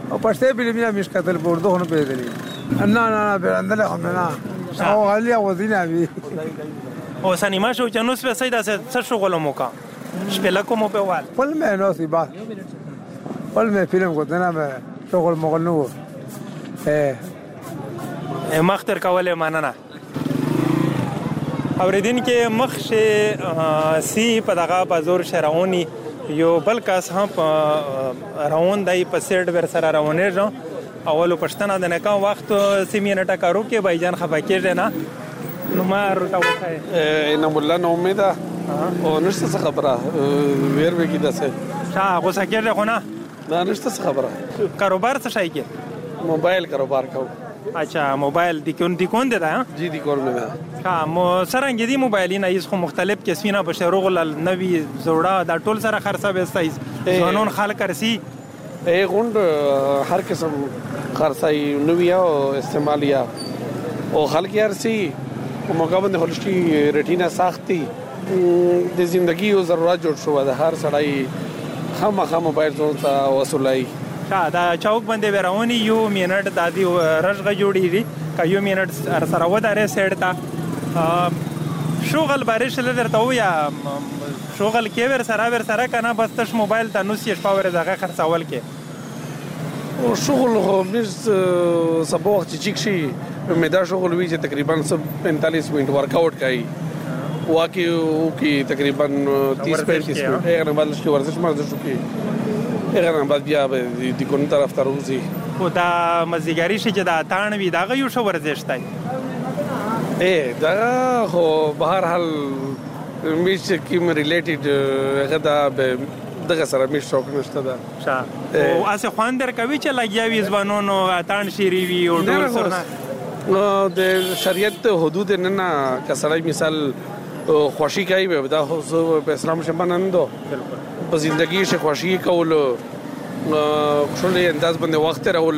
او پښتې فلمونه مش کتل په اردو نه پیدلې نه نه بیرندل هم نه او غالي او دینه وی او سینما شو چې نو سپه سیدا څه شغل مو کا شپله کوم په وال فل مې نو سی با فل مې فلم کو نه مې شغل مغل نو ا مختر کوله مننه اوریدین کې مخ شه سی په دغه بازار شراونی یو بل کس هم راون دی په سیټ ور سره روانې جو اولو پښتنه د نکاح وخت سیمینه ټکارو کې بایجان خفاکیږي نه نو ما ورته وخه ان مولا نو امیده او نشته خبره ویر به کې دسه ها غوسه کېږي خو نه دا نشته خبره کاروبار څه شي کې موبایل کاروبار کوم اچھا موبایل دی کون دی کون دی دا جی دی کور میں ها مو سرنګ دی موبایلونه ایس خو مختلف قسمونه بشروغ نوی زوړه دا ټول سره خرڅه وستایز قانون خلک کرسی ای غوند هر قسم خرڅای نوی او استعمالیا او خلک یارسی او مقابل هولشتي رټینا ساختي د زندگی او ضرورت جوړ شو د هر سړی خامخا موبایل ځون ته وصولای دا چوک باندې ورونی یو منټ د دې رژغه جوړیږي کا یو منټ سره ودارې سیټ تا شغل بارش لدرته ویا شغل کې ور سره ور سره کنه بس تش موبایل ته نو سیش پاور دغه خرڅول کې او شغل خو مز سبا وخت چې شي مې دا شغل وی چې تقریبا پینتالیس منټ ورک آؤٹ کوي واکه او کې تقریبا تیس پینتیس منټ هغه باندې چې ورزش مرزش کوي هغه نه بعد بیا د کوم طرف ته روزي او دا مزګاری شي چې دا تان وی دا یو شو ورزش تای اے دا خو بهر حال میش کیم ریلیټډ هغه دا دغه سره میش شوق نشته دا ښه او اسه خوان در کوي چې لګیاوي ځوانونو تان شيری وی او ډول سره د شریعت حدود نه نه کسړی مثال خوشی کوي به دا په اسلام شمنندو بالکل په زندگی شه خوشی کول خپل انداز باندې وخت راول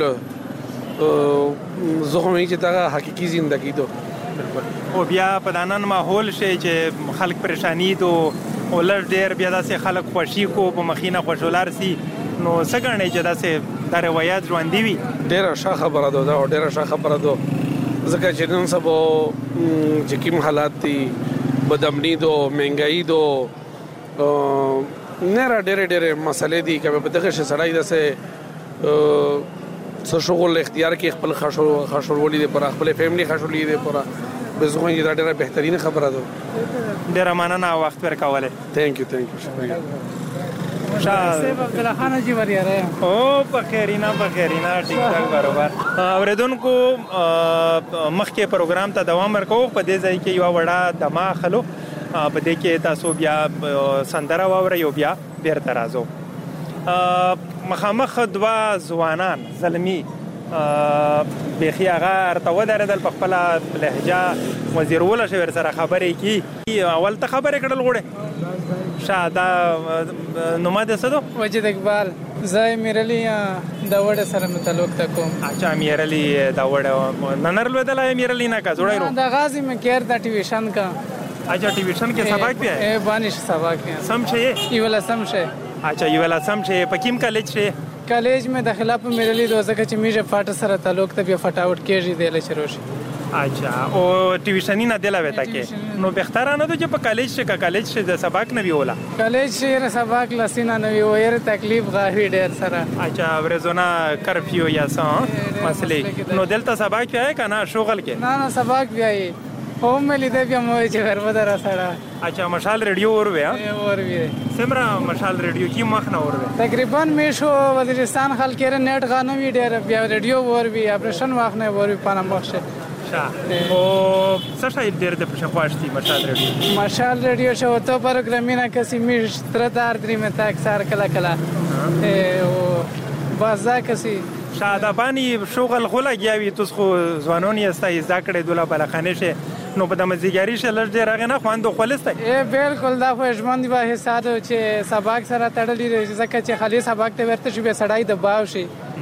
زه هم چې دا حقيقي زندگی دو بالکل او بیا په دانن ماحول شي چې خلک پریشانی دو او لږ ډیر بیا داسې خلک خوشی کو په مخینه خوشولار سي نو څنګه چې داسې د روایت ژوند دی وی ډیر ښه خبره ده دا ډیر ښه خبره ده ځکه چې نن سبا چې کوم حالات دي بدامنی دو مهنګای دو نه را ډېرې ډېرې مسلې دي چې په دغه سړی داسې څه شغل اختیار کې خپل خشولولې دي پر خپل فیملی خشولې دي پر به زه غواړم دا ډېره بهترینه خبره ده ډېره مننه وخت ورکوله ثانک یو ثانک یو شکریہ صاحب عبد الله خان جی وریا رہے او بخیرینا بخیرینا ٹھیک ٹھاک برابر اوریدونکو مخکې پروګرام ته دوام ورکو په دې ځای کې یو وړه دما خلو په دې کې تاسو بیا سندره واورئ یو بیا بیرته راځو مخامخ دوا ځوانان زلمی بيخي هغه ارته ودرېدل په خپل لهجه وزیر ولا شو سره خبرې کی اول ته خبرې کړل غوړې شاده نو ما ده سدو وجد اقبال زای میرلی دا وړه سره متعلق تکوم اچھا میرلی دا وړه ننرل ودلای میرلی نه کا جوړایرو دا غازی میں کیر دا ټیویشن کا اچھا ټیویشن کې سبق بیا اے بانش سبق سم شي ای ولا سم شي اچھا ای ولا سم شي په کوم کالج شي کالج میں داخله په میرلی دوزه چې میجه فاټ سره تعلق ته بیا فټاوټ کېږي دله چروشي اچھا او ټیویشن نه دلا وتا کې نو بهترانه ده چې په کالج کې کالج کې د سبق نه ویولا کالج کې سبق لسینا نه ویو یې تکلیف غاوی ډیر سره اچھا ورزونه کرفیو یا څه مسلې نو دلته سبق وای کنه شغل کې نه نه سبق وای هم ملي د بیا مو چې وربد را سره اچھا مشال ریډیو اور ویا اور وی سمرا مشال ریډیو کی مخ نه اور وی تقریبا مې شو وزیرستان خلک یې نیټ غانو وی ډیر بیا ریډیو اور وی اپریشن واخ نه اور وی پانه مخشه او څه شي ډیر د پښه خواشتي مشال ریډیو مشال ریډیو شو ته پروګرامینا کسي میش تر دار درې مې تاک سار کلا کلا او بازا کسي شاده بانی شغل خلګیاوی تاسو خو ځوانون یې استای ذکر دوله بلخانه شه نو په د مزګاری شه لږ ډیر هغه نه خواندو خلسته ای بالکل دا خو ژوند به حساب چې سبق سره تړلې ځکه چې خالي سبق ته ورته شي به سړای د باو شي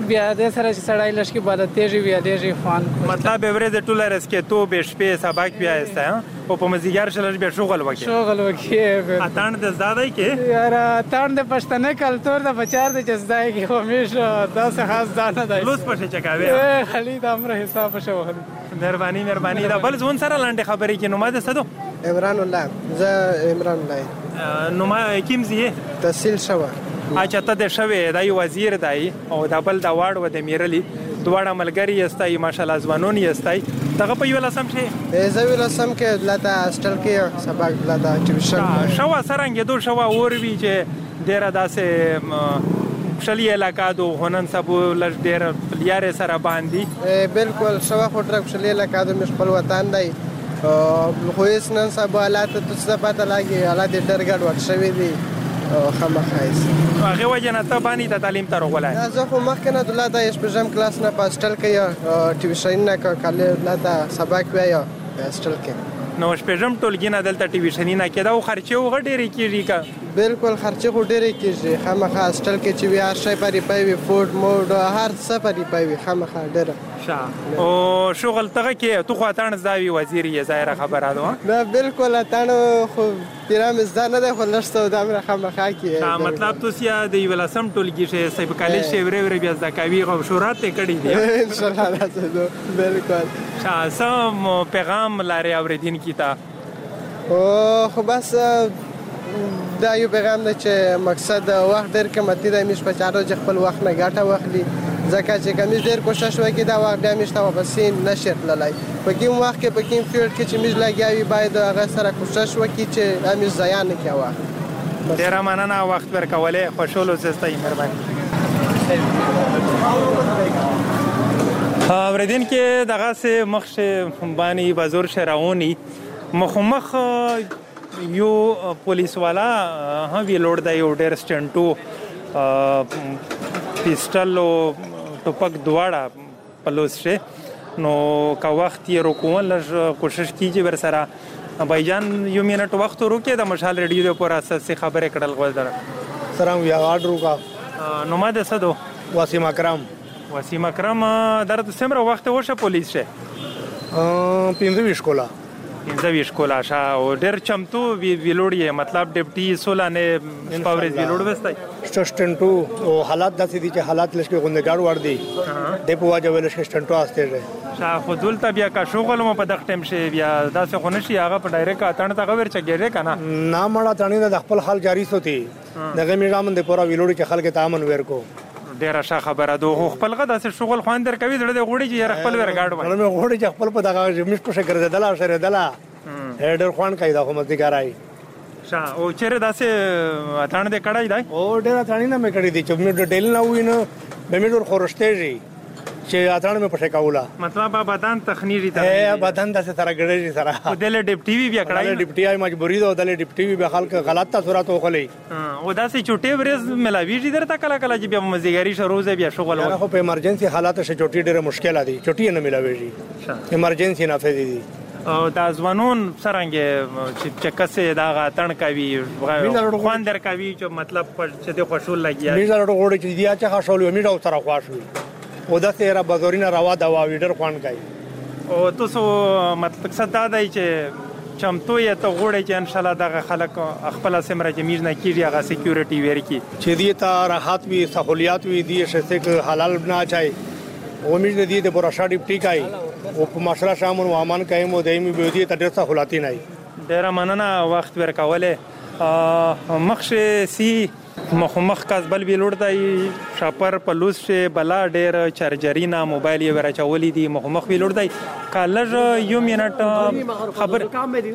بیا د سره چې سړی لږ کې بالا تیږي بیا ډېر خوان مطلب ورځ ټوله رس کې تو به شپې سبق بیا استه او په مزیګر شلش بیا شغل وکي شغل وکي اتان د زادای کې یار اتان د پښتنه کلتور د بچار د جزدای کې همیشه داسې خاص دانه دی لوس پښه چکاوي خلی د امر حساب شو مهرباني مهرباني دا بل ځون سره لاندې خبرې کې نو ما د سدو عمران الله زه عمران الله نو ما کیم زی تحصیل شوه اچھا ته د شوی دای وزیر دای او د بل د واړ و د میرلی دواړه ملګری استای ماشالله ځوانون استای دغه په یو لسم شي زه ویل سم کې لاته هاستل کې سبق لاته ټیوشن شوا سرنګ دو شوا اور وی چې ډیر داسې شلی علاقہ دو هنن سبو لږ ډیر لیاره سره باندې بالکل شوا خټرک شلی علاقہ دو مش خپل وطن دی خو هیڅ نن سبا حالات ته څه پته لګي حالات ډېر ګډ وډ شوي دي خامخایس هغه وجه نه ته باندې ته تعلیم ته راغلای زه خو مخکې نه دلته د شپږم کلاس نه په هاسټل کې یا ټیوشن نه کاله دلته سبق ویا په هاسټل کې نو شپږم ټولګي نه دلته ټیوشن نه کېدا او خرچه وغ ډېرې کیږي کا بالکل خرچه خو ډېرې کیږي خامخا هاسټل کې چې وی هر شی پرې پوي فوډ موډ هر څه پرې پوي خامخا ډېر او شغل تغه کې تو خو اتان زاوی وزیر یې ظاهر خبره ده نه بالکل اتان خو پیرام زدا نه ده خو لښته د امر خامخا کې مطلب تو سیا د ولسم ټولګي شه سیب کالج شه ورې ورې بیا زکاوی غو شورات ته کړی دی ان شاء الله راځو بالکل شاسم پیغام لاري اوریدین کیتا او خو بس دا یو پیغام ده چې مقصد وخت ډېر قیمتي دی مش په چارو چې خپل وخت نه ګټه واخلي ځکه چې کمیش ډېر کوشش وکړي دا وخت بیا مش ته واپس نشي تللی په کوم وخت کې په کوم فیلډ کې چې مش لګیاوي باید هغه سره کوشش وکړي چې همیش ضایع نه کړي وخت ډېره مننه وخت ورکولې خوشحال اوسئ مهرباني اوریدین کې دغه سه مخ باندې بازور شراونی مخمخ یو پولیس والا ها وی لوړ دی یو ډېر سټنټو پیسټل او ټوپک دواړه پلوس شه نو کا وخت یې روکول لږ کوشش کیږي ور سره بایجان یو منټ وخت روکې د مشال ریډیو پر اساس خبره کړل غوړ در سلام یا آرډر کا نو ما د سدو وسیم اکرم وسیم اکرم در سمره وخت وشه پولیس شه پینځه ویش کولا پینځه ویش کولا شا او ډېر چمتو وی ویلوړی مطلب ډیپټي سولانه پاورز ویلوړ وستای سټنټو او حالات داسې دي چې حالات لشکې غوندګار ور دي د په واجب لشکې سټنټو استه ده شا خودل ته بیا کا شغل مو په دغه ټیم شي بیا داسې غونشي هغه په ډایرکټ اتن ته غوړ چګیږي کنه نه مړه تانی د خپل حال جاری سوتی دغه میرامن د پورا ویلوړي چې خلک تامن ورکو ډیر ښه خبره ده خپل غدا سه شغل خوان در کوي زړه غوړي چې خپل ورګاډ وای نو غوړي چې خپل په دغه مش په شکر دلا سره دلا هډر خوان کوي دا کوم ذکرای شا او چیرې داسې اتان دې کړای دی او ډیر اتان نه مې کړی دي چې مې ډیل نه وینو به مې ډور خورشته جی چې اتان مې پښه کاولا مطلب بدن تخنیری ته اے بدن داسې سره ګړې سره او دله ډیپټي وی بیا کړای ډیپټي آی مجبوری ده دله ډیپټي وی به خلک غلط تاثرات وخلې او داسې چټي ورز ملاویږي درته کله کله چې بیا مزګری شروع زه بیا شغل وای خو په ایمرجنسي حالات شه چټي ډیره مشکله دي چټي نه ملاویږي ایمرجنسي نه فدي دي او دا ځوانون سرنګ چې کسه دا غاتن کوي خوان در کوي چې مطلب چې د خوشول لګیا می زړه غوړي چې دیا چې خاصول می دا سره خواشوي او دا سره بازورینه روا دا ویډر خوان کوي او تاسو مطلب صدا دی چې چمتو یې ته غوړي چې ان شاء الله دغه خلک خپل سمره چې میز نه کیږي هغه سکیورټي ورکی چې دې ته راحت وي سہولیات وي دي شته حلال نه چای امید دې د براشا ډیپټي کوي او په ماشره شامل و امان کوي مو دایمي به دې ته ډېر سہولیات نه وي ډېر مننه وخت ورکوله مخشه سی مخمخ کاس بل ویلوړ دی شاپر پلوس شه بلا ډېر چارجرینا موبایل یې ورچولې دي مخمخ ویلوړ دی کالر یو منټ خبر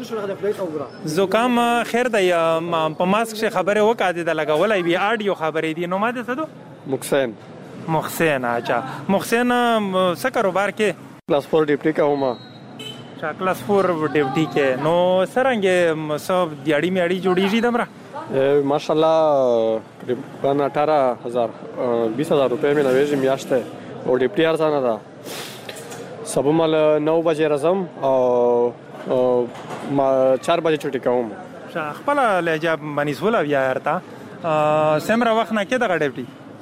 زکام خیر دی په ماسک شه خبره وکړه د لګولای وی اډیو خبرې دي نو ما ده سدو محسن محسن اچھا محسن څه کاروبار کې کلاس فور ډیپټي کوما چا کلاس فور ډیپټي کې نو سرنګ سب دیاړي میاړي جوړیږي دمره ماشاءالله تقریبا اٹھارہ ہزار بیس ہزار روپے میں نویږي میاشته او ډیپټي ارزانه ده سبا مال نو بجې راځم او ما چار بجې چټي کوم خپل لجاب باندې سولا بیا ارتا سمره وخت نه کې دغه ډیپټي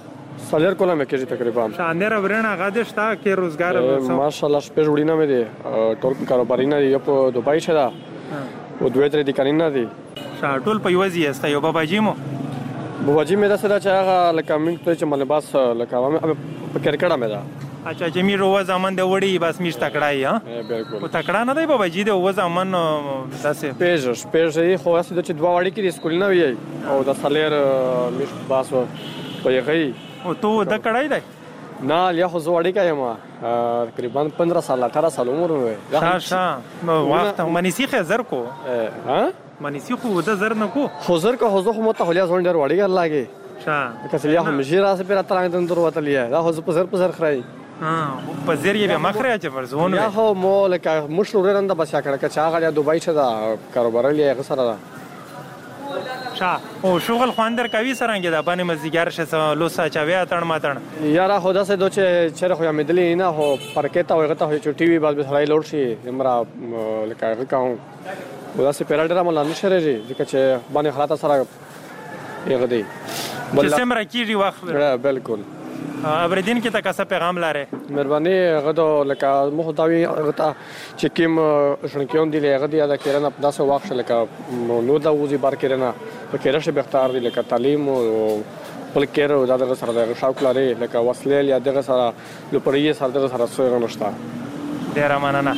سالر کوله مې کېږي تقریبا شاندر ورنه غادش تا کې روزګار ماشاءالله شپږ وړي نه مې دي ټول کاروباري نه یو په دوبای شه دا او دوه درې د کارین نه دي ټول په یوځي است یو باباجی مو باباجی مې دا سره چې هغه لکه موږ ته چې ملباس لکه په کرکړه مې دا اچھا چې می روز امن د وړي بس میش تکړای ها بالکل او تکړه نه دی باباجی د روز امن داسې پیژ پیژ یې خو اسې د چې دوه وړي کې سکول نه وي او د سالر میش باس په یغی او تو د کړای دی نه یا خو زه وړي کایم تقریبا پندرہ سال اٹھارہ سال عمر مې ها ها وخت منیسی خزر کو ها منیسی خو د زر نه کو حضور کا حضور مو ته خلیا زون ډیر وړي لاګي ها کسلیا هم مجیرا سه پر اترنګ دن در وتلیا دا حضور په زر په زر خړای ها په زر یې مخره چې ورزون یا خو مو لکه مشهور رنده بس کړه چې هغه یا دوبای شه دا کاروبار لري هغه سره شا او شغل خواندر کوي سرانګه دا باندې مزګار شه لوسا چاوي اتن ماتن یارا خدا سه دوچ چر خو مدلی نه هو پرکتا وي غته چې ټي وي باز به هړای لوړ شي امرا لکه هغه کوم ودا سه پیراډر مال نه شره جي ځکه چې باندې حالات سره یغه دی چې سمره کیږي واخ بالکل ابردین کې تاسو پیغام لاره مهرباني غدو لکه مخ داوی غتا چې کوم شنکیون دی لغه دی دا کېرنه په داسه واخ لکه نو دا وزي بار کېرنه په کېره شه بختار دی لکه تعلیم او بل کېره دا دغه سره دغه شاوک لري لکه وسلې یا دغه سره لپاره سره دغه سره سوی غنښتا ډیر مننه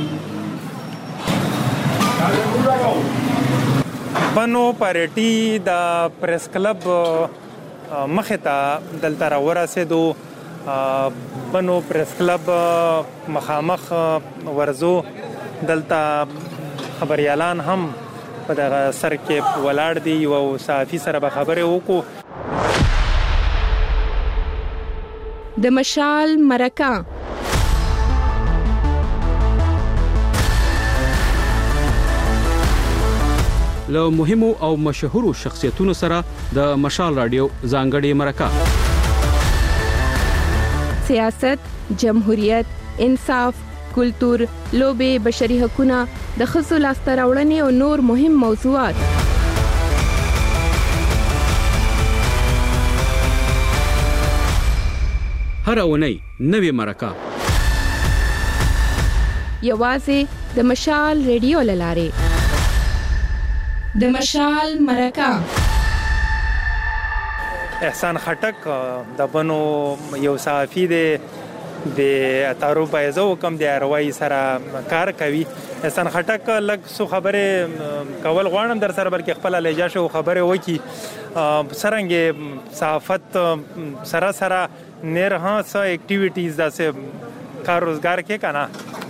بنو پارټي د پریس کلب مخه ته دلته را ورسېدو بنو پریس کلب مخامخ ورزو دلته خبريالان هم په دغه سر کې ولاړ دي او صحافي سره به خبرې وکړو د مشال مرکه له مهمو او مشهورو شخصیتونو سره د مشال رادیو ځانګړي مرکه سیاست، جمهوریت، انصاف، کلتور، لوبې، بشري حقوقونه، د ښځو لاسته راوړنې او نور مهم موضوعات هر اونۍ نوې مرکه یوازې د مشال ریډیو له لارې د مشال مرکه احسان خټک د بنو یو صحافي دی د اتارو پایزو کم دی اروای سره کار کوي احسان خټک لږ سو خبره کول غواړم در سره بلکې خپل لهجه شو خبره وکي سرنګ صحافت سره سره نیر ها سو اکټیویټیز داسه کار روزګار کې کنه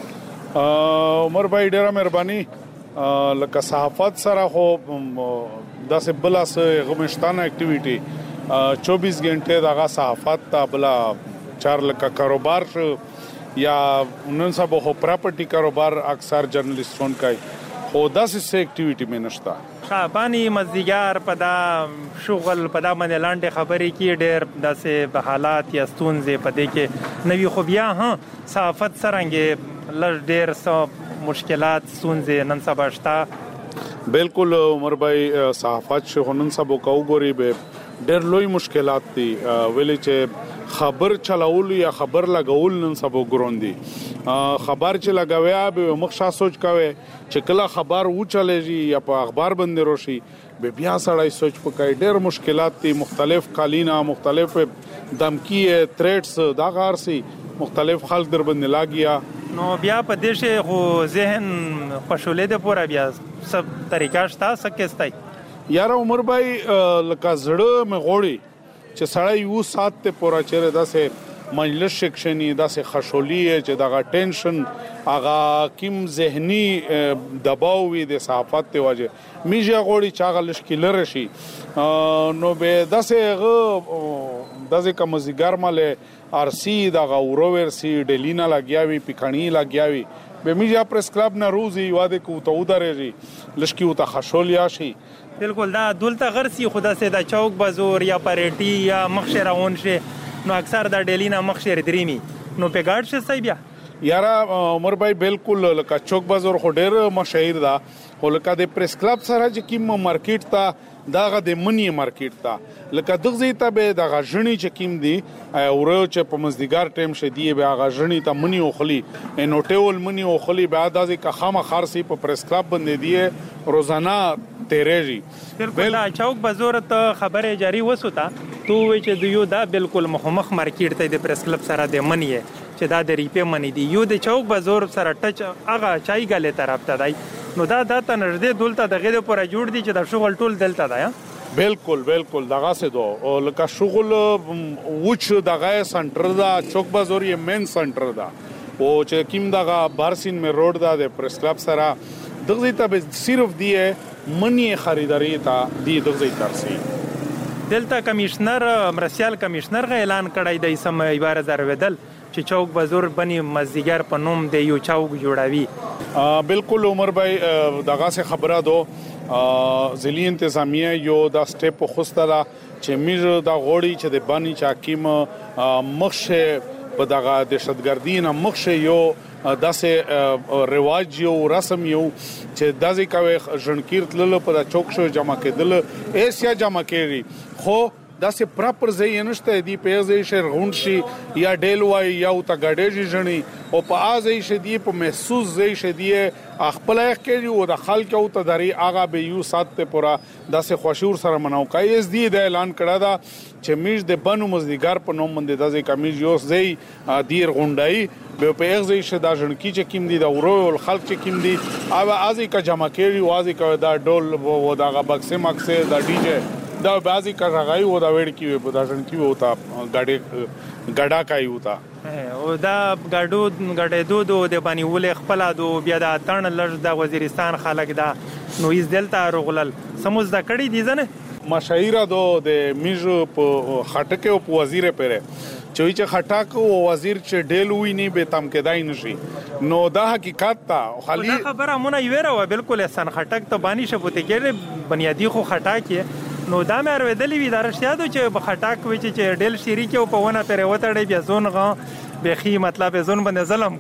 عمر بھائی ډیره مهرباني لکه صحافت سره خو داسې بل څه غمشتانه اکټیویټي چوبیس غنټه دغه صحافت ته بل چار لکه کاروبار یا نن سبا خو پراپرټي کاروبار اکثر جرنالستون کوي خو داسې څه اکټیویټي مې نشته شابانی مزدیګار پدا شغل پدا باندې لاندې خبرې کې ډېر داسې حالات یا ستونزې پدې کې نوی خو بیا ها صحافت سرانګې لږ ډېر څه مشکلات ستونزې نن سبا شته بالکل عمر بھائی صحافت شو نن سبا کو ګوري به ډېر لوی مشکلات دي ویلې چې خبر چلاول یا خبر لګول نن سبا ګروندي خبر چې لګاویا به مخشا سوچ کاوه چې کله خبر و چلےږي یا په اخبار باندې روشي به بیا سړی سوچ پکای ډېر مشکلات دي مختلف کالینا مختلف دمکی تریټس دا غارسي مختلف خلک در باندې لاګیا نو بیا په دې خو ذهن پښولې د پورا بیا سب طریقہ شته سکهستای یار عمر بھائی لکه زړه مې غوړي چې سړی یو سات ته پورا چیرې داسې مجلس شکشنی داسې خشولي چې دغه ټینشن اغا کیم ذهني دباو وي د صحافت ته وجه میږي غوړي چې هغه لشکل رشي نو به داسې غو داسې کوم زیګر ماله ارسی دغه اورورسي ډلینا لګیاوي پکانی لګیاوي به میږي پریس کلب نه روزي واده کو ته ودرېږي لشکي او ته خشولیا شي بالکل دا دولته غرسي خدا سي دا چوک بازور یا پریټي یا مخشرون شي نو اکثر دا ډلینا مخشر دریمي نو په ګاډ شي صاحب یارا عمر بھائی بالکل لکه چوک بازار خو ډېر مشهور ده خو لکه د پریس کلب سره چې کیم مارکیټ ته داغه د منی مارکیټ ته لکه دغه ځای ته به د غژنی چې کیم دی اورو چې په مزدګار ټیم شدی به غژنی ته منی اوخلی نو ټول منی اوخلی به دازي که خامه خارسي په پریس کلب باندې دی روزانه تیریږي بالکل چوک بازار ته خبره جاری وسوتا تو چې دیو دا بالکل مخمخ مارکیټ ته د پریس کلب سره د منی چې دا د ریپې منی دی یو د چوک بازار سره ټچ هغه چای غلې طرف ته دی نو دا دا ته نږدې دولته دغه د پوره جوړ دي چې د شغل ټول دلته دی بالکل بالکل دغه څه دو لکه شغل وچ دغه سنټر دا چوک بازار یې مین سنټر دا او چې کیم دغه بارسین می روډ دا د پریس کلب سره دغه ته به صرف دی منی خریداري ته دی دغه ترسي دلته کمشنر مرسیال کمشنر غ اعلان کړی دی سم عبارت درویدل چې چوک بازار بنی مزدګر په نوم دی یو چوک جوړاوي بالکل عمر بھائی دغه څه خبره دو ځلی انتظامیه یو دا سټپ خوستله چې میر دا غوړی چې د بانی چاکیم مخشه په دغه دهشتګردي نه مخشه یو داسې رواج یو رسم یو چې داسې کوي ژوندکیر تللو په چوک شو جمع کېدل ایسیا جمع کېږي خو داسې پراپر ځای نشته دی په ځای شهر غونډ شي یا ډیل وای یا تا غړېږي ژنی او په ازای شدی په محسوس ځای شدی خپل کې او د خلک او ته دری اغه به یو سات ته پورا داسې خوشور سره مناو کوي اس دی د اعلان کړه دا چې میش د بنو مزدګار په نوم باندې داسې کمیز یو ځای دیر غونډای به په ځای شدا ژنکی چې کیم دی دا ورو خلک چې کیم دی او ازای کا جمع کړي وازي کا دا ډول و داغه بکسه مکسه دا ډی جے دا بازی کړهغای و دا وړ کی په داشن کی وتا غاډي غډا کای وتا او دا غاډو غډې دودو د باندې ولې خپل دو بیا دا تن لږ د وزیرستان خلک دا نو ایز دلته رغلل سموز دا کړي دي ځنه مشاهیره دو د میجو په خټکه او وزیر پره چوي چې خټاک او وزیر چې ډیل وی نه به تم کېدای نشي نو دا حقیقت تا خالی دا خبره مونږ یې وره بالکل سن خټک ته باندې شپته کېږي بنیادی خو خټاکه نو دا مې اورېدلې وی دا رښتیا ده چې په خټاک وی چې ډیل شری کې په ونه پرې وتړې بیا زون غا بخي مطلب زون باندې ظلم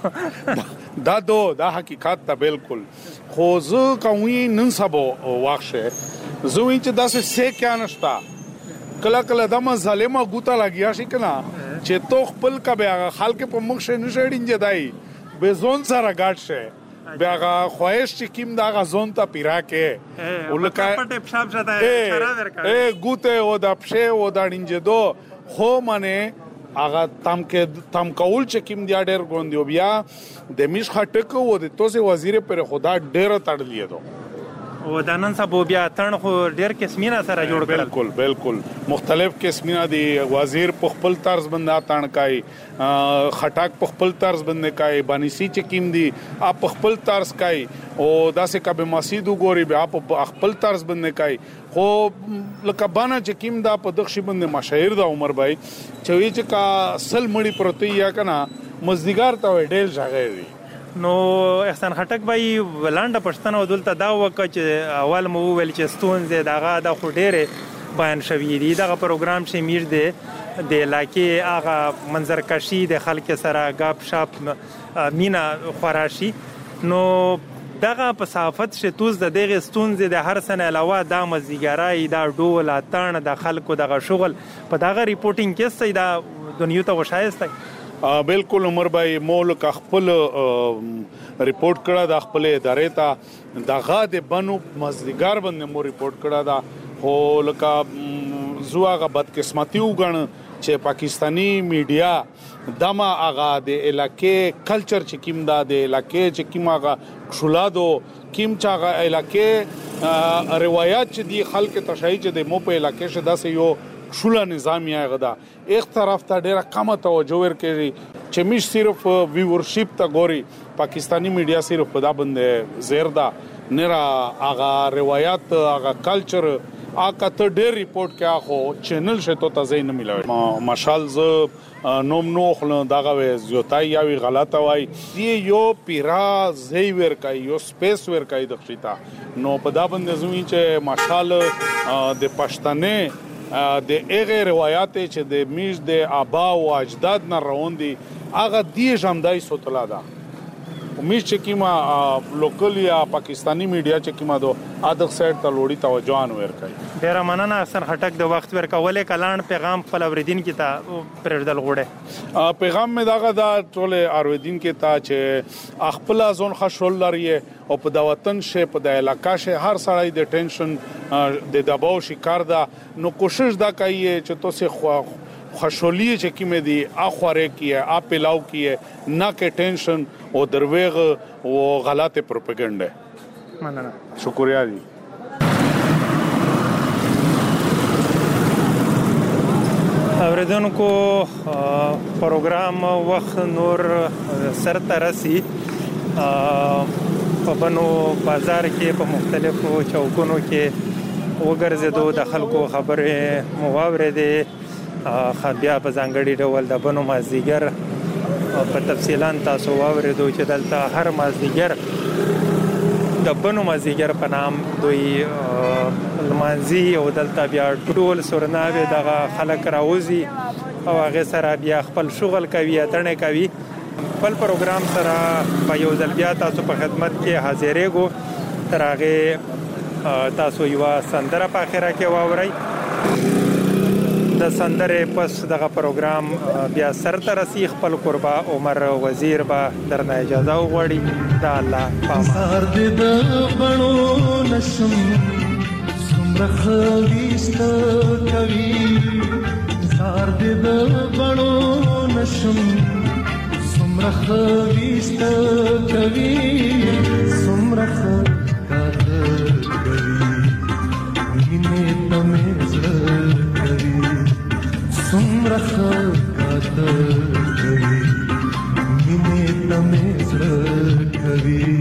کو دا دو دا حقیقت ته بالکل خو زه کوي نن سبا واښه زه وی چې دا څه سې کیا نشتا کله کله دا ما ظالما ګوتا لګیا شي کنه چې تو خپل کبه خلک په مخ شه نشړین جدای به زون سره گاټ شه بیاغه خواهش چې کیم دا غزون ته پیرا کې ولکه پټ پښاب شته اشاره ورکړه اے ګوته او د پښه او د ډینجه دو خو منه هغه تم کې تم کول چې کیم دی ډېر ګوندیو بیا د میش خټکو او د توسه وزیر پر خدا ډېر تړلې دو او د نن سبا بیا تن خو ډېر قسمینه سره جوړ کړل بالکل بالکل مختلف قسمینه دی وزیر په خپل طرز باندې تان کای خټاک په خپل طرز باندې کای بانیسی چې کیم دی اپ په خپل طرز کای او داسې کبه مسجد وګوري بیا په خپل طرز باندې کای خو لکه باندې چې کیم دا په دښې باندې مشاهیر دا عمر بھائی چې چې کا سل مړی پروتي یا کنه مزدګار ته ډېر ځای دی نو احسان خټک بای ولانډه پښتنه ودلته دا وکړه چې اول مو ویل چې ستونزې دغه د خډېره بیان شوې دي دغه پروګرام چې میر دی د علاقې هغه منظرکشي د خلک سره غاب شاپ مینا خوراشي نو دغه په صحافت شتوز د دغه ستونزې د هر سنه علاوه د مزګرای دا ډول اتان د خلکو دغه شغل په دغه ریپورتینګ کې څه دا دنیو ته وشایسته بالکل عمر بھائی مولک خپل ریپورت کړه د خپل ادارې ته دغه د بنو مزدګار باندې مو ریپورت کړه دا خو لکه زوغه بدقسمتي وګڼ چې پاکستانی میډیا دما اغا د علاقې کلچر چې کیم دا د علاقې چې کیم اغا شولادو کیم چاغه علاقې روایت چې دی خلک تشای چې د مو په علاقې شه داسې یو شولا نظامیه غدا ایک طرف ته ډیره کم توجه ورکړي چې مش صرف ویورشپ ته ګوري پاکستانی میډیا صرف په دا باندې زیردا نرا اغا روایت اغا کلچر اګه ته ډېر ریپورت کیا خو چینل شته ته زین نه ملوي ماشال ز نوم نو خل داغه وی زیوتای یا وی غلطه وای دی یو پیرا زی ور کای یو سپیس ور کای د خشتا نو په دا باندې زوی چې ماشال د پښتنه د هغه روایت چې د میز د ابا او اجداد نه روان دي هغه دی جمدای سوتلا ده امید چې کیما لوکل یا پاکستانی میډیا چې کیما دو ادغ سایت ته لوړی توجه ان ور کوي. ډیر مننه حسن خټک د وخت ورکولې کلان پیغام خپل اوریدین کی ته پردل غوړې پیغام مې داغه دا ټول اوریدین کی ته چې خپل ځون خشول لري او په د وطن شه په د علاقې شه هر سړی د ټینشن د دباو شکار ده نو کوشش دا کوي چې تو سه خو خوشحالی چې کیمه دی اخوره کیه اپ پلاو کیه نه کې ټینشن او درویغ او غلط پروپاګاندا. مننه. شکریہ دی. اوریدونکو پروګرام وخت نور سر ترسي په بنو بازار کې په مختلفو چوکونو کې وګرځېدو د خلکو خبره مواورې دي خبیا په ځانګړي ډول د بنو مازدیګر په تفصیلان تاسو واورېدو چې دلته هر مازدیګر د بنو مازدیګر په نام دوی لمانځي او دلته بیا ټول سورناوي دغه خلک راوځي او هغه سره بیا خپل شغل کوي اتنه کوي. خپل پروګرام سره په یو ځل بیا تاسو په خدمت کې حاضرېږو. تر هغه تاسو یو سندره په اخره کې واورئ. د سندره پس دغه پروګرام بیا سر ته رسي. خپل قربا عمر وزیر با درنه اجازه وغوړي. دا الله پامان سار دې د بڼو نشم څومره خويست کوي سار دې د بڼو نشم څومره خويست کوي څومره کاته کوي مینه تمه زړه څومره کاته کوي مینه تمه زړه کوي.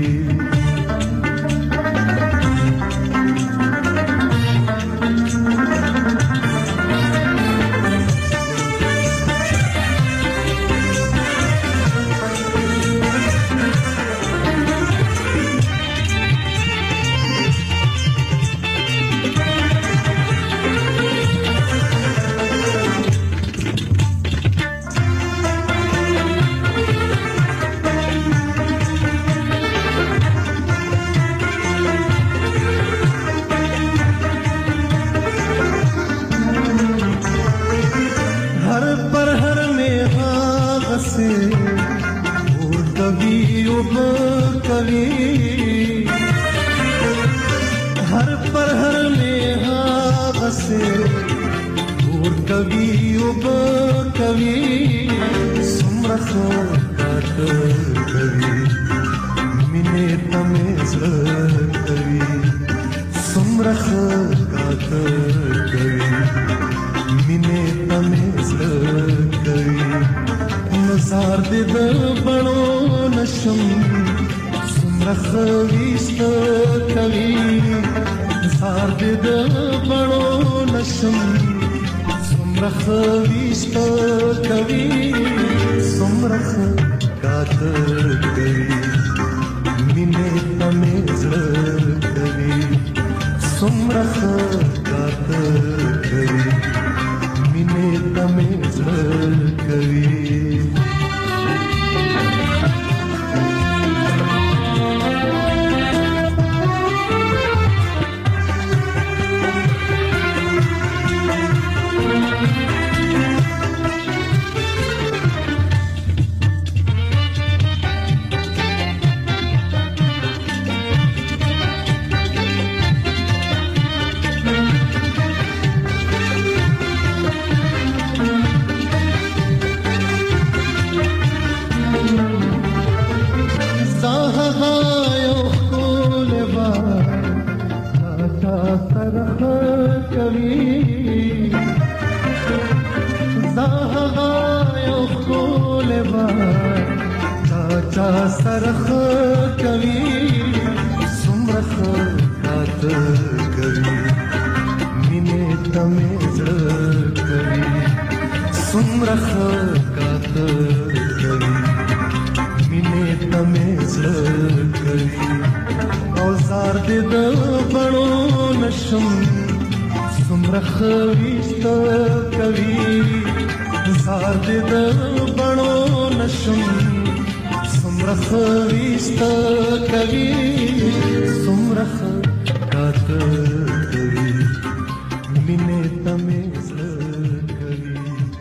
څومره خويسته کوي څومره کاته کوي مینه تمه زړه کوي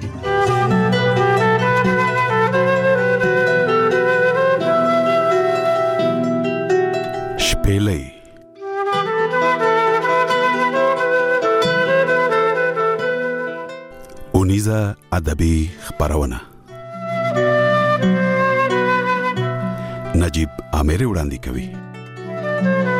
شپېلې اونیزه ادبي خبرونه نجیب آمر وړاندې کوي.